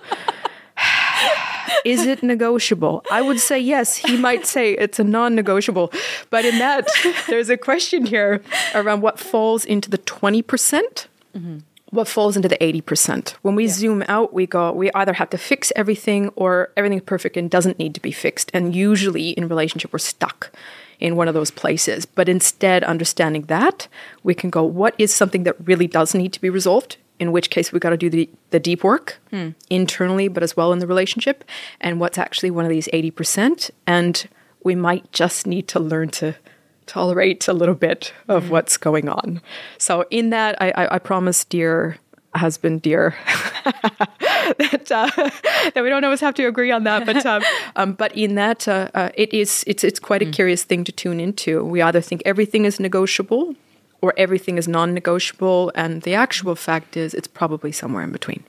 Is it negotiable? I would say yes. He might say it's a non-negotiable. But in that, there's a question here around what falls into the 20%, what falls into the 80%. When we zoom out, we either have to fix everything or everything's perfect and doesn't need to be fixed. And usually in relationship, we're stuck in one of those places. But instead, understanding that, we can go, what is something that really does need to be resolved? In which case, we've got to do the deep work internally, but as well in the relationship. And what's actually one of these 80%. And we might just need to learn to tolerate a little bit of what's going on. So in that, I promise, dear husband, dear, that we don't always have to agree on that. But in that, it's quite a curious thing to tune into. We either think everything is negotiable or everything is non-negotiable, and the actual fact is it's probably somewhere in between.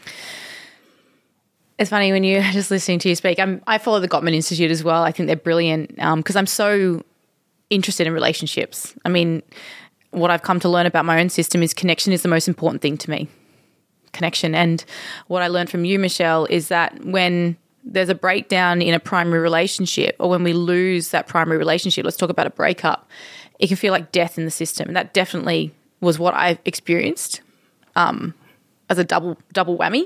It's funny when you're just listening to you speak. I follow the Gottman Institute as well. I think they're brilliant because I'm so interested in relationships. I mean, what I've come to learn about my own system is connection is the most important thing to me. Connection. And what I learned from you, Michelle, is that when there's a breakdown in a primary relationship, or when we lose that primary relationship, let's talk about a breakup, it can feel like death in the system. And that definitely was what I experienced as a double whammy.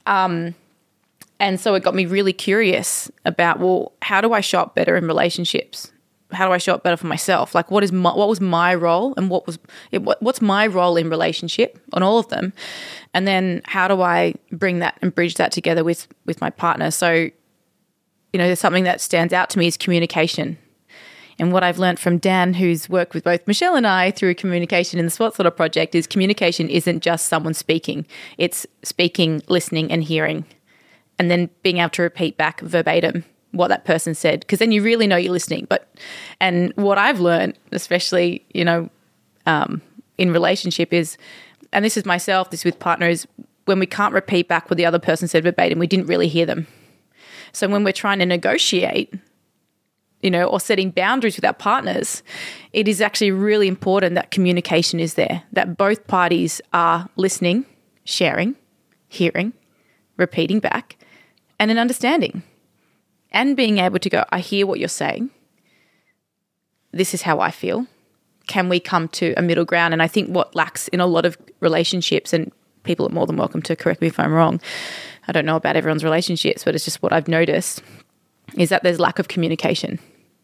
And so it got me really curious about, well, how do I show up better in relationships? How do I show up better for myself? Like, what was my role, and what's my role in relationship on all of them? And then how do I bring that and bridge that together with my partner? So, there's something that stands out to me is communication. And what I've learned from Dan, who's worked with both Michelle and I through communication in the Swot Sort project, is communication isn't just someone speaking. It's speaking, listening, and hearing, and then being able to repeat back verbatim what that person said, because then you really know you're listening. And what I've learned, especially, in relationship is, and this is myself, this with partners, when we can't repeat back what the other person said verbatim, we didn't really hear them. So when we're trying to negotiate, or setting boundaries with our partners, it is actually really important that communication is there, that both parties are listening, sharing, hearing, repeating back, and an understanding. And being able to go, I hear what you're saying. This is how I feel. Can we come to a middle ground? And I think what lacks in a lot of relationships, and people are more than welcome to correct me if I'm wrong, I don't know about everyone's relationships, but it's just what I've noticed, is that there's lack of communication.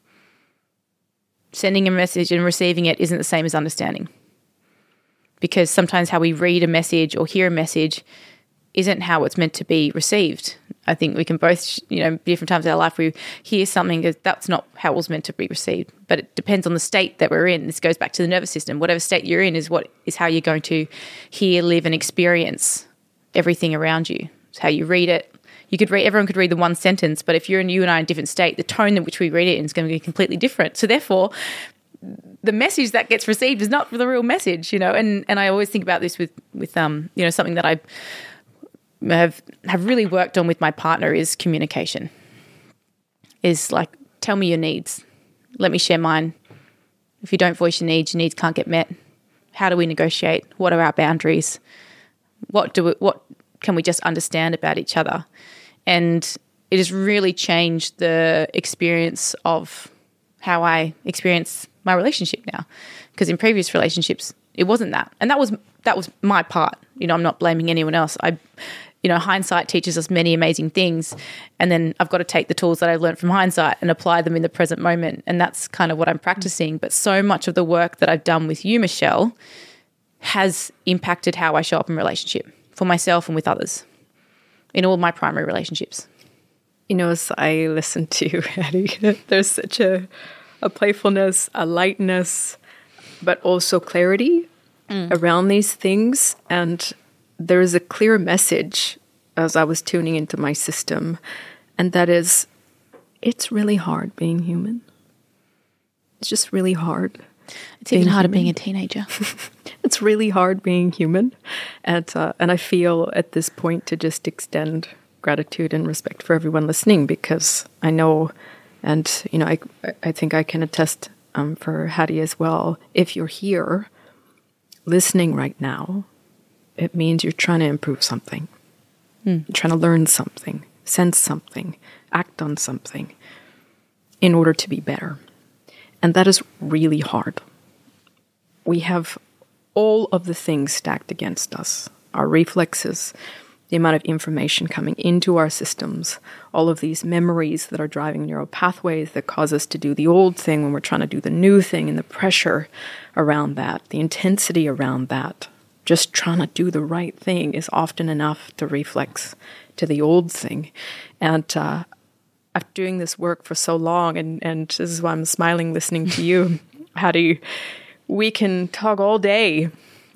Sending a message and receiving it isn't the same as understanding. Because sometimes how we read a message or hear a message isn't how it's meant to be received. I think we can both, different times in our life, we hear something that's not how it was meant to be received. But it depends on the state that we're in. This goes back to the nervous system. Whatever state you're in is how you're going to hear, live, and experience everything around you. It's how you read it. Everyone could read the one sentence, but if you and I are in a different state, the tone in which we read it is going to be completely different. So therefore, the message that gets received is not the real message, And I always think about this with something that I have really worked on with my partner is communication. Is like, tell me your needs. Let me share mine. If you don't voice your needs can't get met. How do we negotiate? What are our boundaries? What can we just understand about each other? And it has really changed the experience of how I experience my relationship now. Because in previous relationships, it wasn't that. And that was my part. I'm not blaming anyone else. hindsight teaches us many amazing things. And then I've got to take the tools that I've learned from hindsight and apply them in the present moment. And that's kind of what I'm practicing. But so much of the work that I've done with you, Michelle, has impacted how I show up in relationship for myself and with others in all my primary relationships. As I listen to you, Hattie, there's such a playfulness, a lightness, but also clarity around these things. And there is a clear message as I was tuning into my system, and that is, it's really hard being human. It's just really hard. It's even harder being a teenager. It's really hard being human. And I feel at this point to just extend gratitude and respect for everyone listening, because I know, and I think I can attest for Hattie as well, if you're here listening right now, it means you're trying to improve something. You're trying to learn something, sense something, act on something in order to be better. And that is really hard. We have all of the things stacked against us, our reflexes, the amount of information coming into our systems, all of these memories that are driving neural pathways that cause us to do the old thing when we're trying to do the new thing, and the pressure around that, the intensity around that. Just trying to do the right thing is often enough to reflex to the old thing. And after doing this work for so long, and this is why I'm smiling listening to you, Hattie, we can talk all day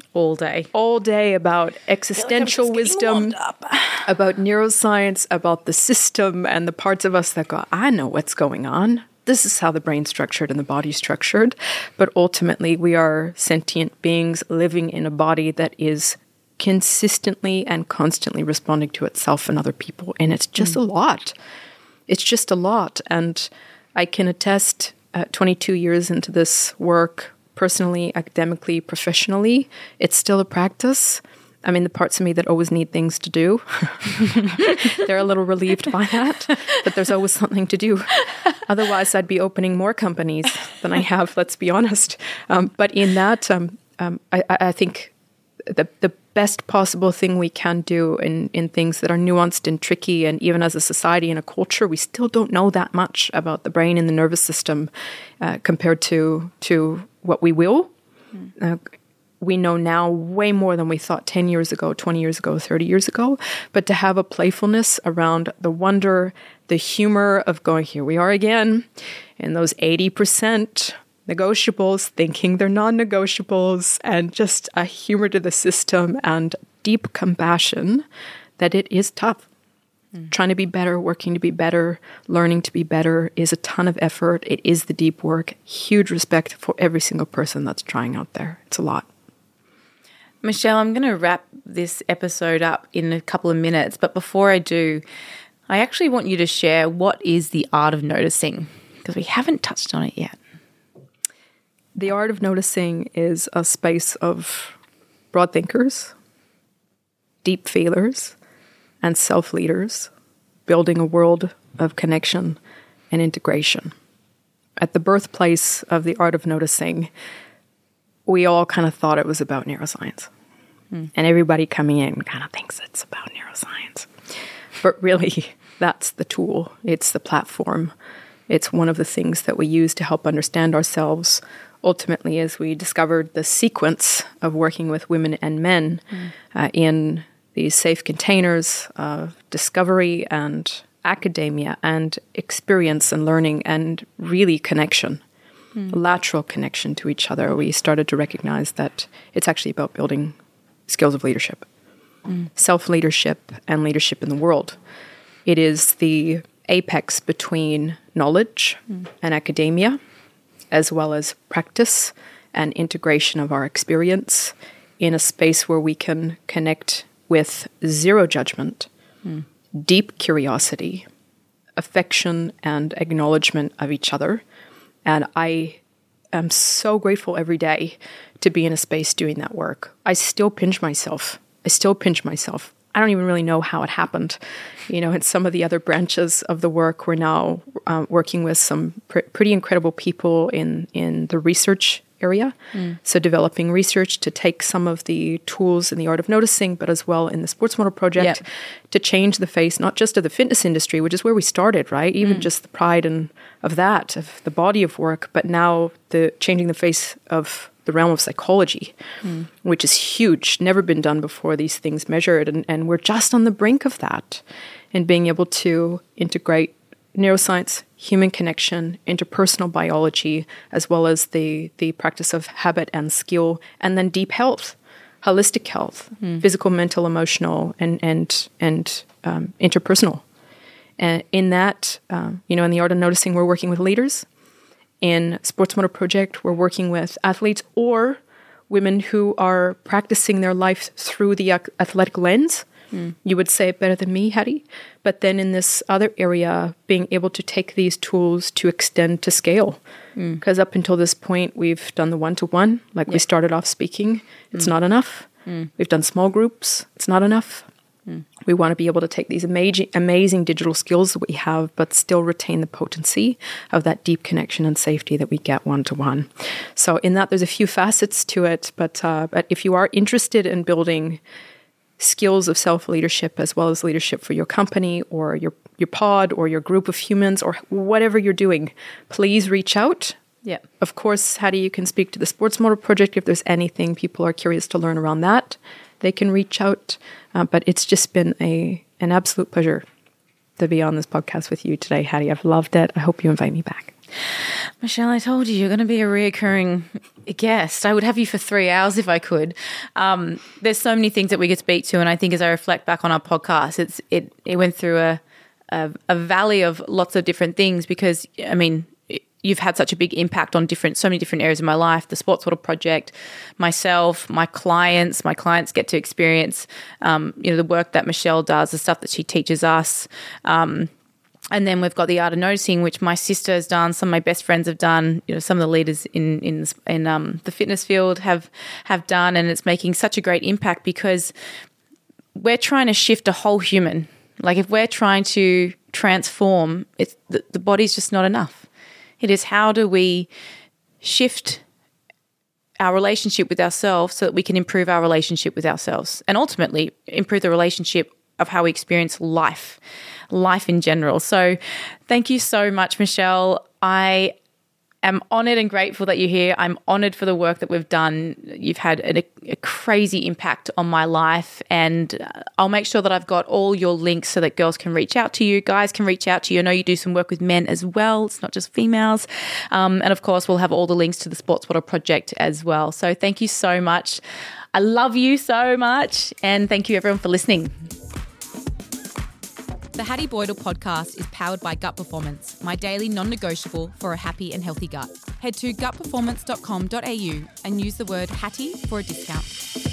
about existential wisdom, about neuroscience, about the system, and the parts of us that go, I know what's going on. This is how the brain's structured and the body's structured. But ultimately, we are sentient beings living in a body that is consistently and constantly responding to itself and other people. And it's just a lot. It's just a lot. And I can attest, 22 years into this work, personally, academically, professionally, it's still a practice. I mean, the parts of me that always need things to do, they're a little relieved by that, but there's always something to do. Otherwise, I'd be opening more companies than I have, let's be honest. But in that, I think the best possible thing we can do in things that are nuanced and tricky, and even as a society and a culture, we still don't know that much about the brain and the nervous system compared to what we will. We know now way more than we thought 10 years ago, 20 years ago, 30 years ago. But to have a playfulness around the wonder, the humor of going, here we are again, and those 80% negotiables, thinking they're non-negotiables, and just a humor to the system and deep compassion that it is tough. Trying to be better, working to be better, learning to be better is a ton of effort. It is the deep work. Huge respect for every single person that's trying out there. It's a lot. Michelle, I'm going to wrap this episode up in a couple of minutes, but before I do, I actually want you to share what is the art of noticing, because we haven't touched on it yet. The art of noticing is a space of broad thinkers, deep feelers, and self-leaders building a world of connection and integration. At the birthplace of the art of noticing, we all kind of thought it was about neuroscience. And everybody coming in kind of thinks it's about neuroscience. But really, that's the tool. It's the platform. It's one of the things that we use to help understand ourselves. Ultimately, as we discovered the sequence of working with women and men in these safe containers of discovery and academia and experience and learning and really connection, lateral connection to each other, we started to recognize that it's actually about building skills of leadership, self-leadership and leadership in the world. It is the apex between knowledge and academia, as well as practice and integration of our experience in a space where we can connect with zero judgment, deep curiosity, affection, and acknowledgement of each other. And I am so grateful every day to be in a space doing that work. I still pinch myself. I don't even really know how it happened. In some of the other branches of the work, we're now working with some pretty incredible people in the research area. So developing research to take some of the tools in the art of noticing, but as well in the Sports Model Project to change the face, not just of the fitness industry, which is where we started, right? Even just the pride of the body of work, but now the changing the face of the realm of psychology, which is huge, never been done before, these things measured. And we're just on the brink of that, and being able to integrate neuroscience, human connection, interpersonal biology, as well as the practice of habit and skill, and then deep health, holistic health, physical, mental, emotional, and interpersonal. And in that, in the art of noticing, we're working with leaders. In Sports Model Project, we're working with athletes or women who are practicing their life through the athletic lens. You would say it better than me, Hattie. But then in this other area, being able to take these tools to extend to scale. Because up until this point, we've done the one-to-one, like we started off speaking. It's not enough. We've done small groups. It's not enough. We want to be able to take these amazing digital skills that we have, but still retain the potency of that deep connection and safety that we get one-to-one. So in that, there's a few facets to it. But if you are interested in building skills of self-leadership as well as leadership for your company or your pod or your group of humans or whatever you're doing, please reach out. Yeah. Of course, Hattie, you can speak to the Sports Model Project if there's anything people are curious to learn around that. They can reach out. But it's just been an absolute pleasure to be on this podcast with you today, Hattie. I've loved it. I hope you invite me back. Michelle, I told you're going to be a reoccurring guest. I would have you for 3 hours if I could. There's so many things that we could speak to, and I think as I reflect back on our podcast, it went through a valley of lots of different things because, I mean, you've had such a big impact on so many different areas of my life, the Sports Model Project, myself, my clients get to experience, the work that Michelle does, the stuff that she teaches us. And then we've got the art of noticing, which my sister has done, some of my best friends have done, some of the leaders in the fitness field have done, and it's making such a great impact because we're trying to shift a whole human. Like if we're trying to transform, the body's just not enough. It is how do we shift our relationship with ourselves so that we can improve our relationship with ourselves and ultimately improve the relationship of how we experience life in general. So thank you so much, Michelle. I am honoured and grateful that you're here. I'm honoured for the work that we've done. You've had a crazy impact on my life, and I'll make sure that I've got all your links so that girls can reach out to you, guys can reach out to you. I know you do some work with men as well. It's not just females. And of course, we'll have all the links to the Sports Model Project as well. So thank you so much. I love you so much, and thank you everyone for listening. The Hattie Boydell podcast is powered by Gut Performance, my daily non-negotiable for a happy and healthy gut. Head to gutperformance.com.au and use the word Hattie for a discount.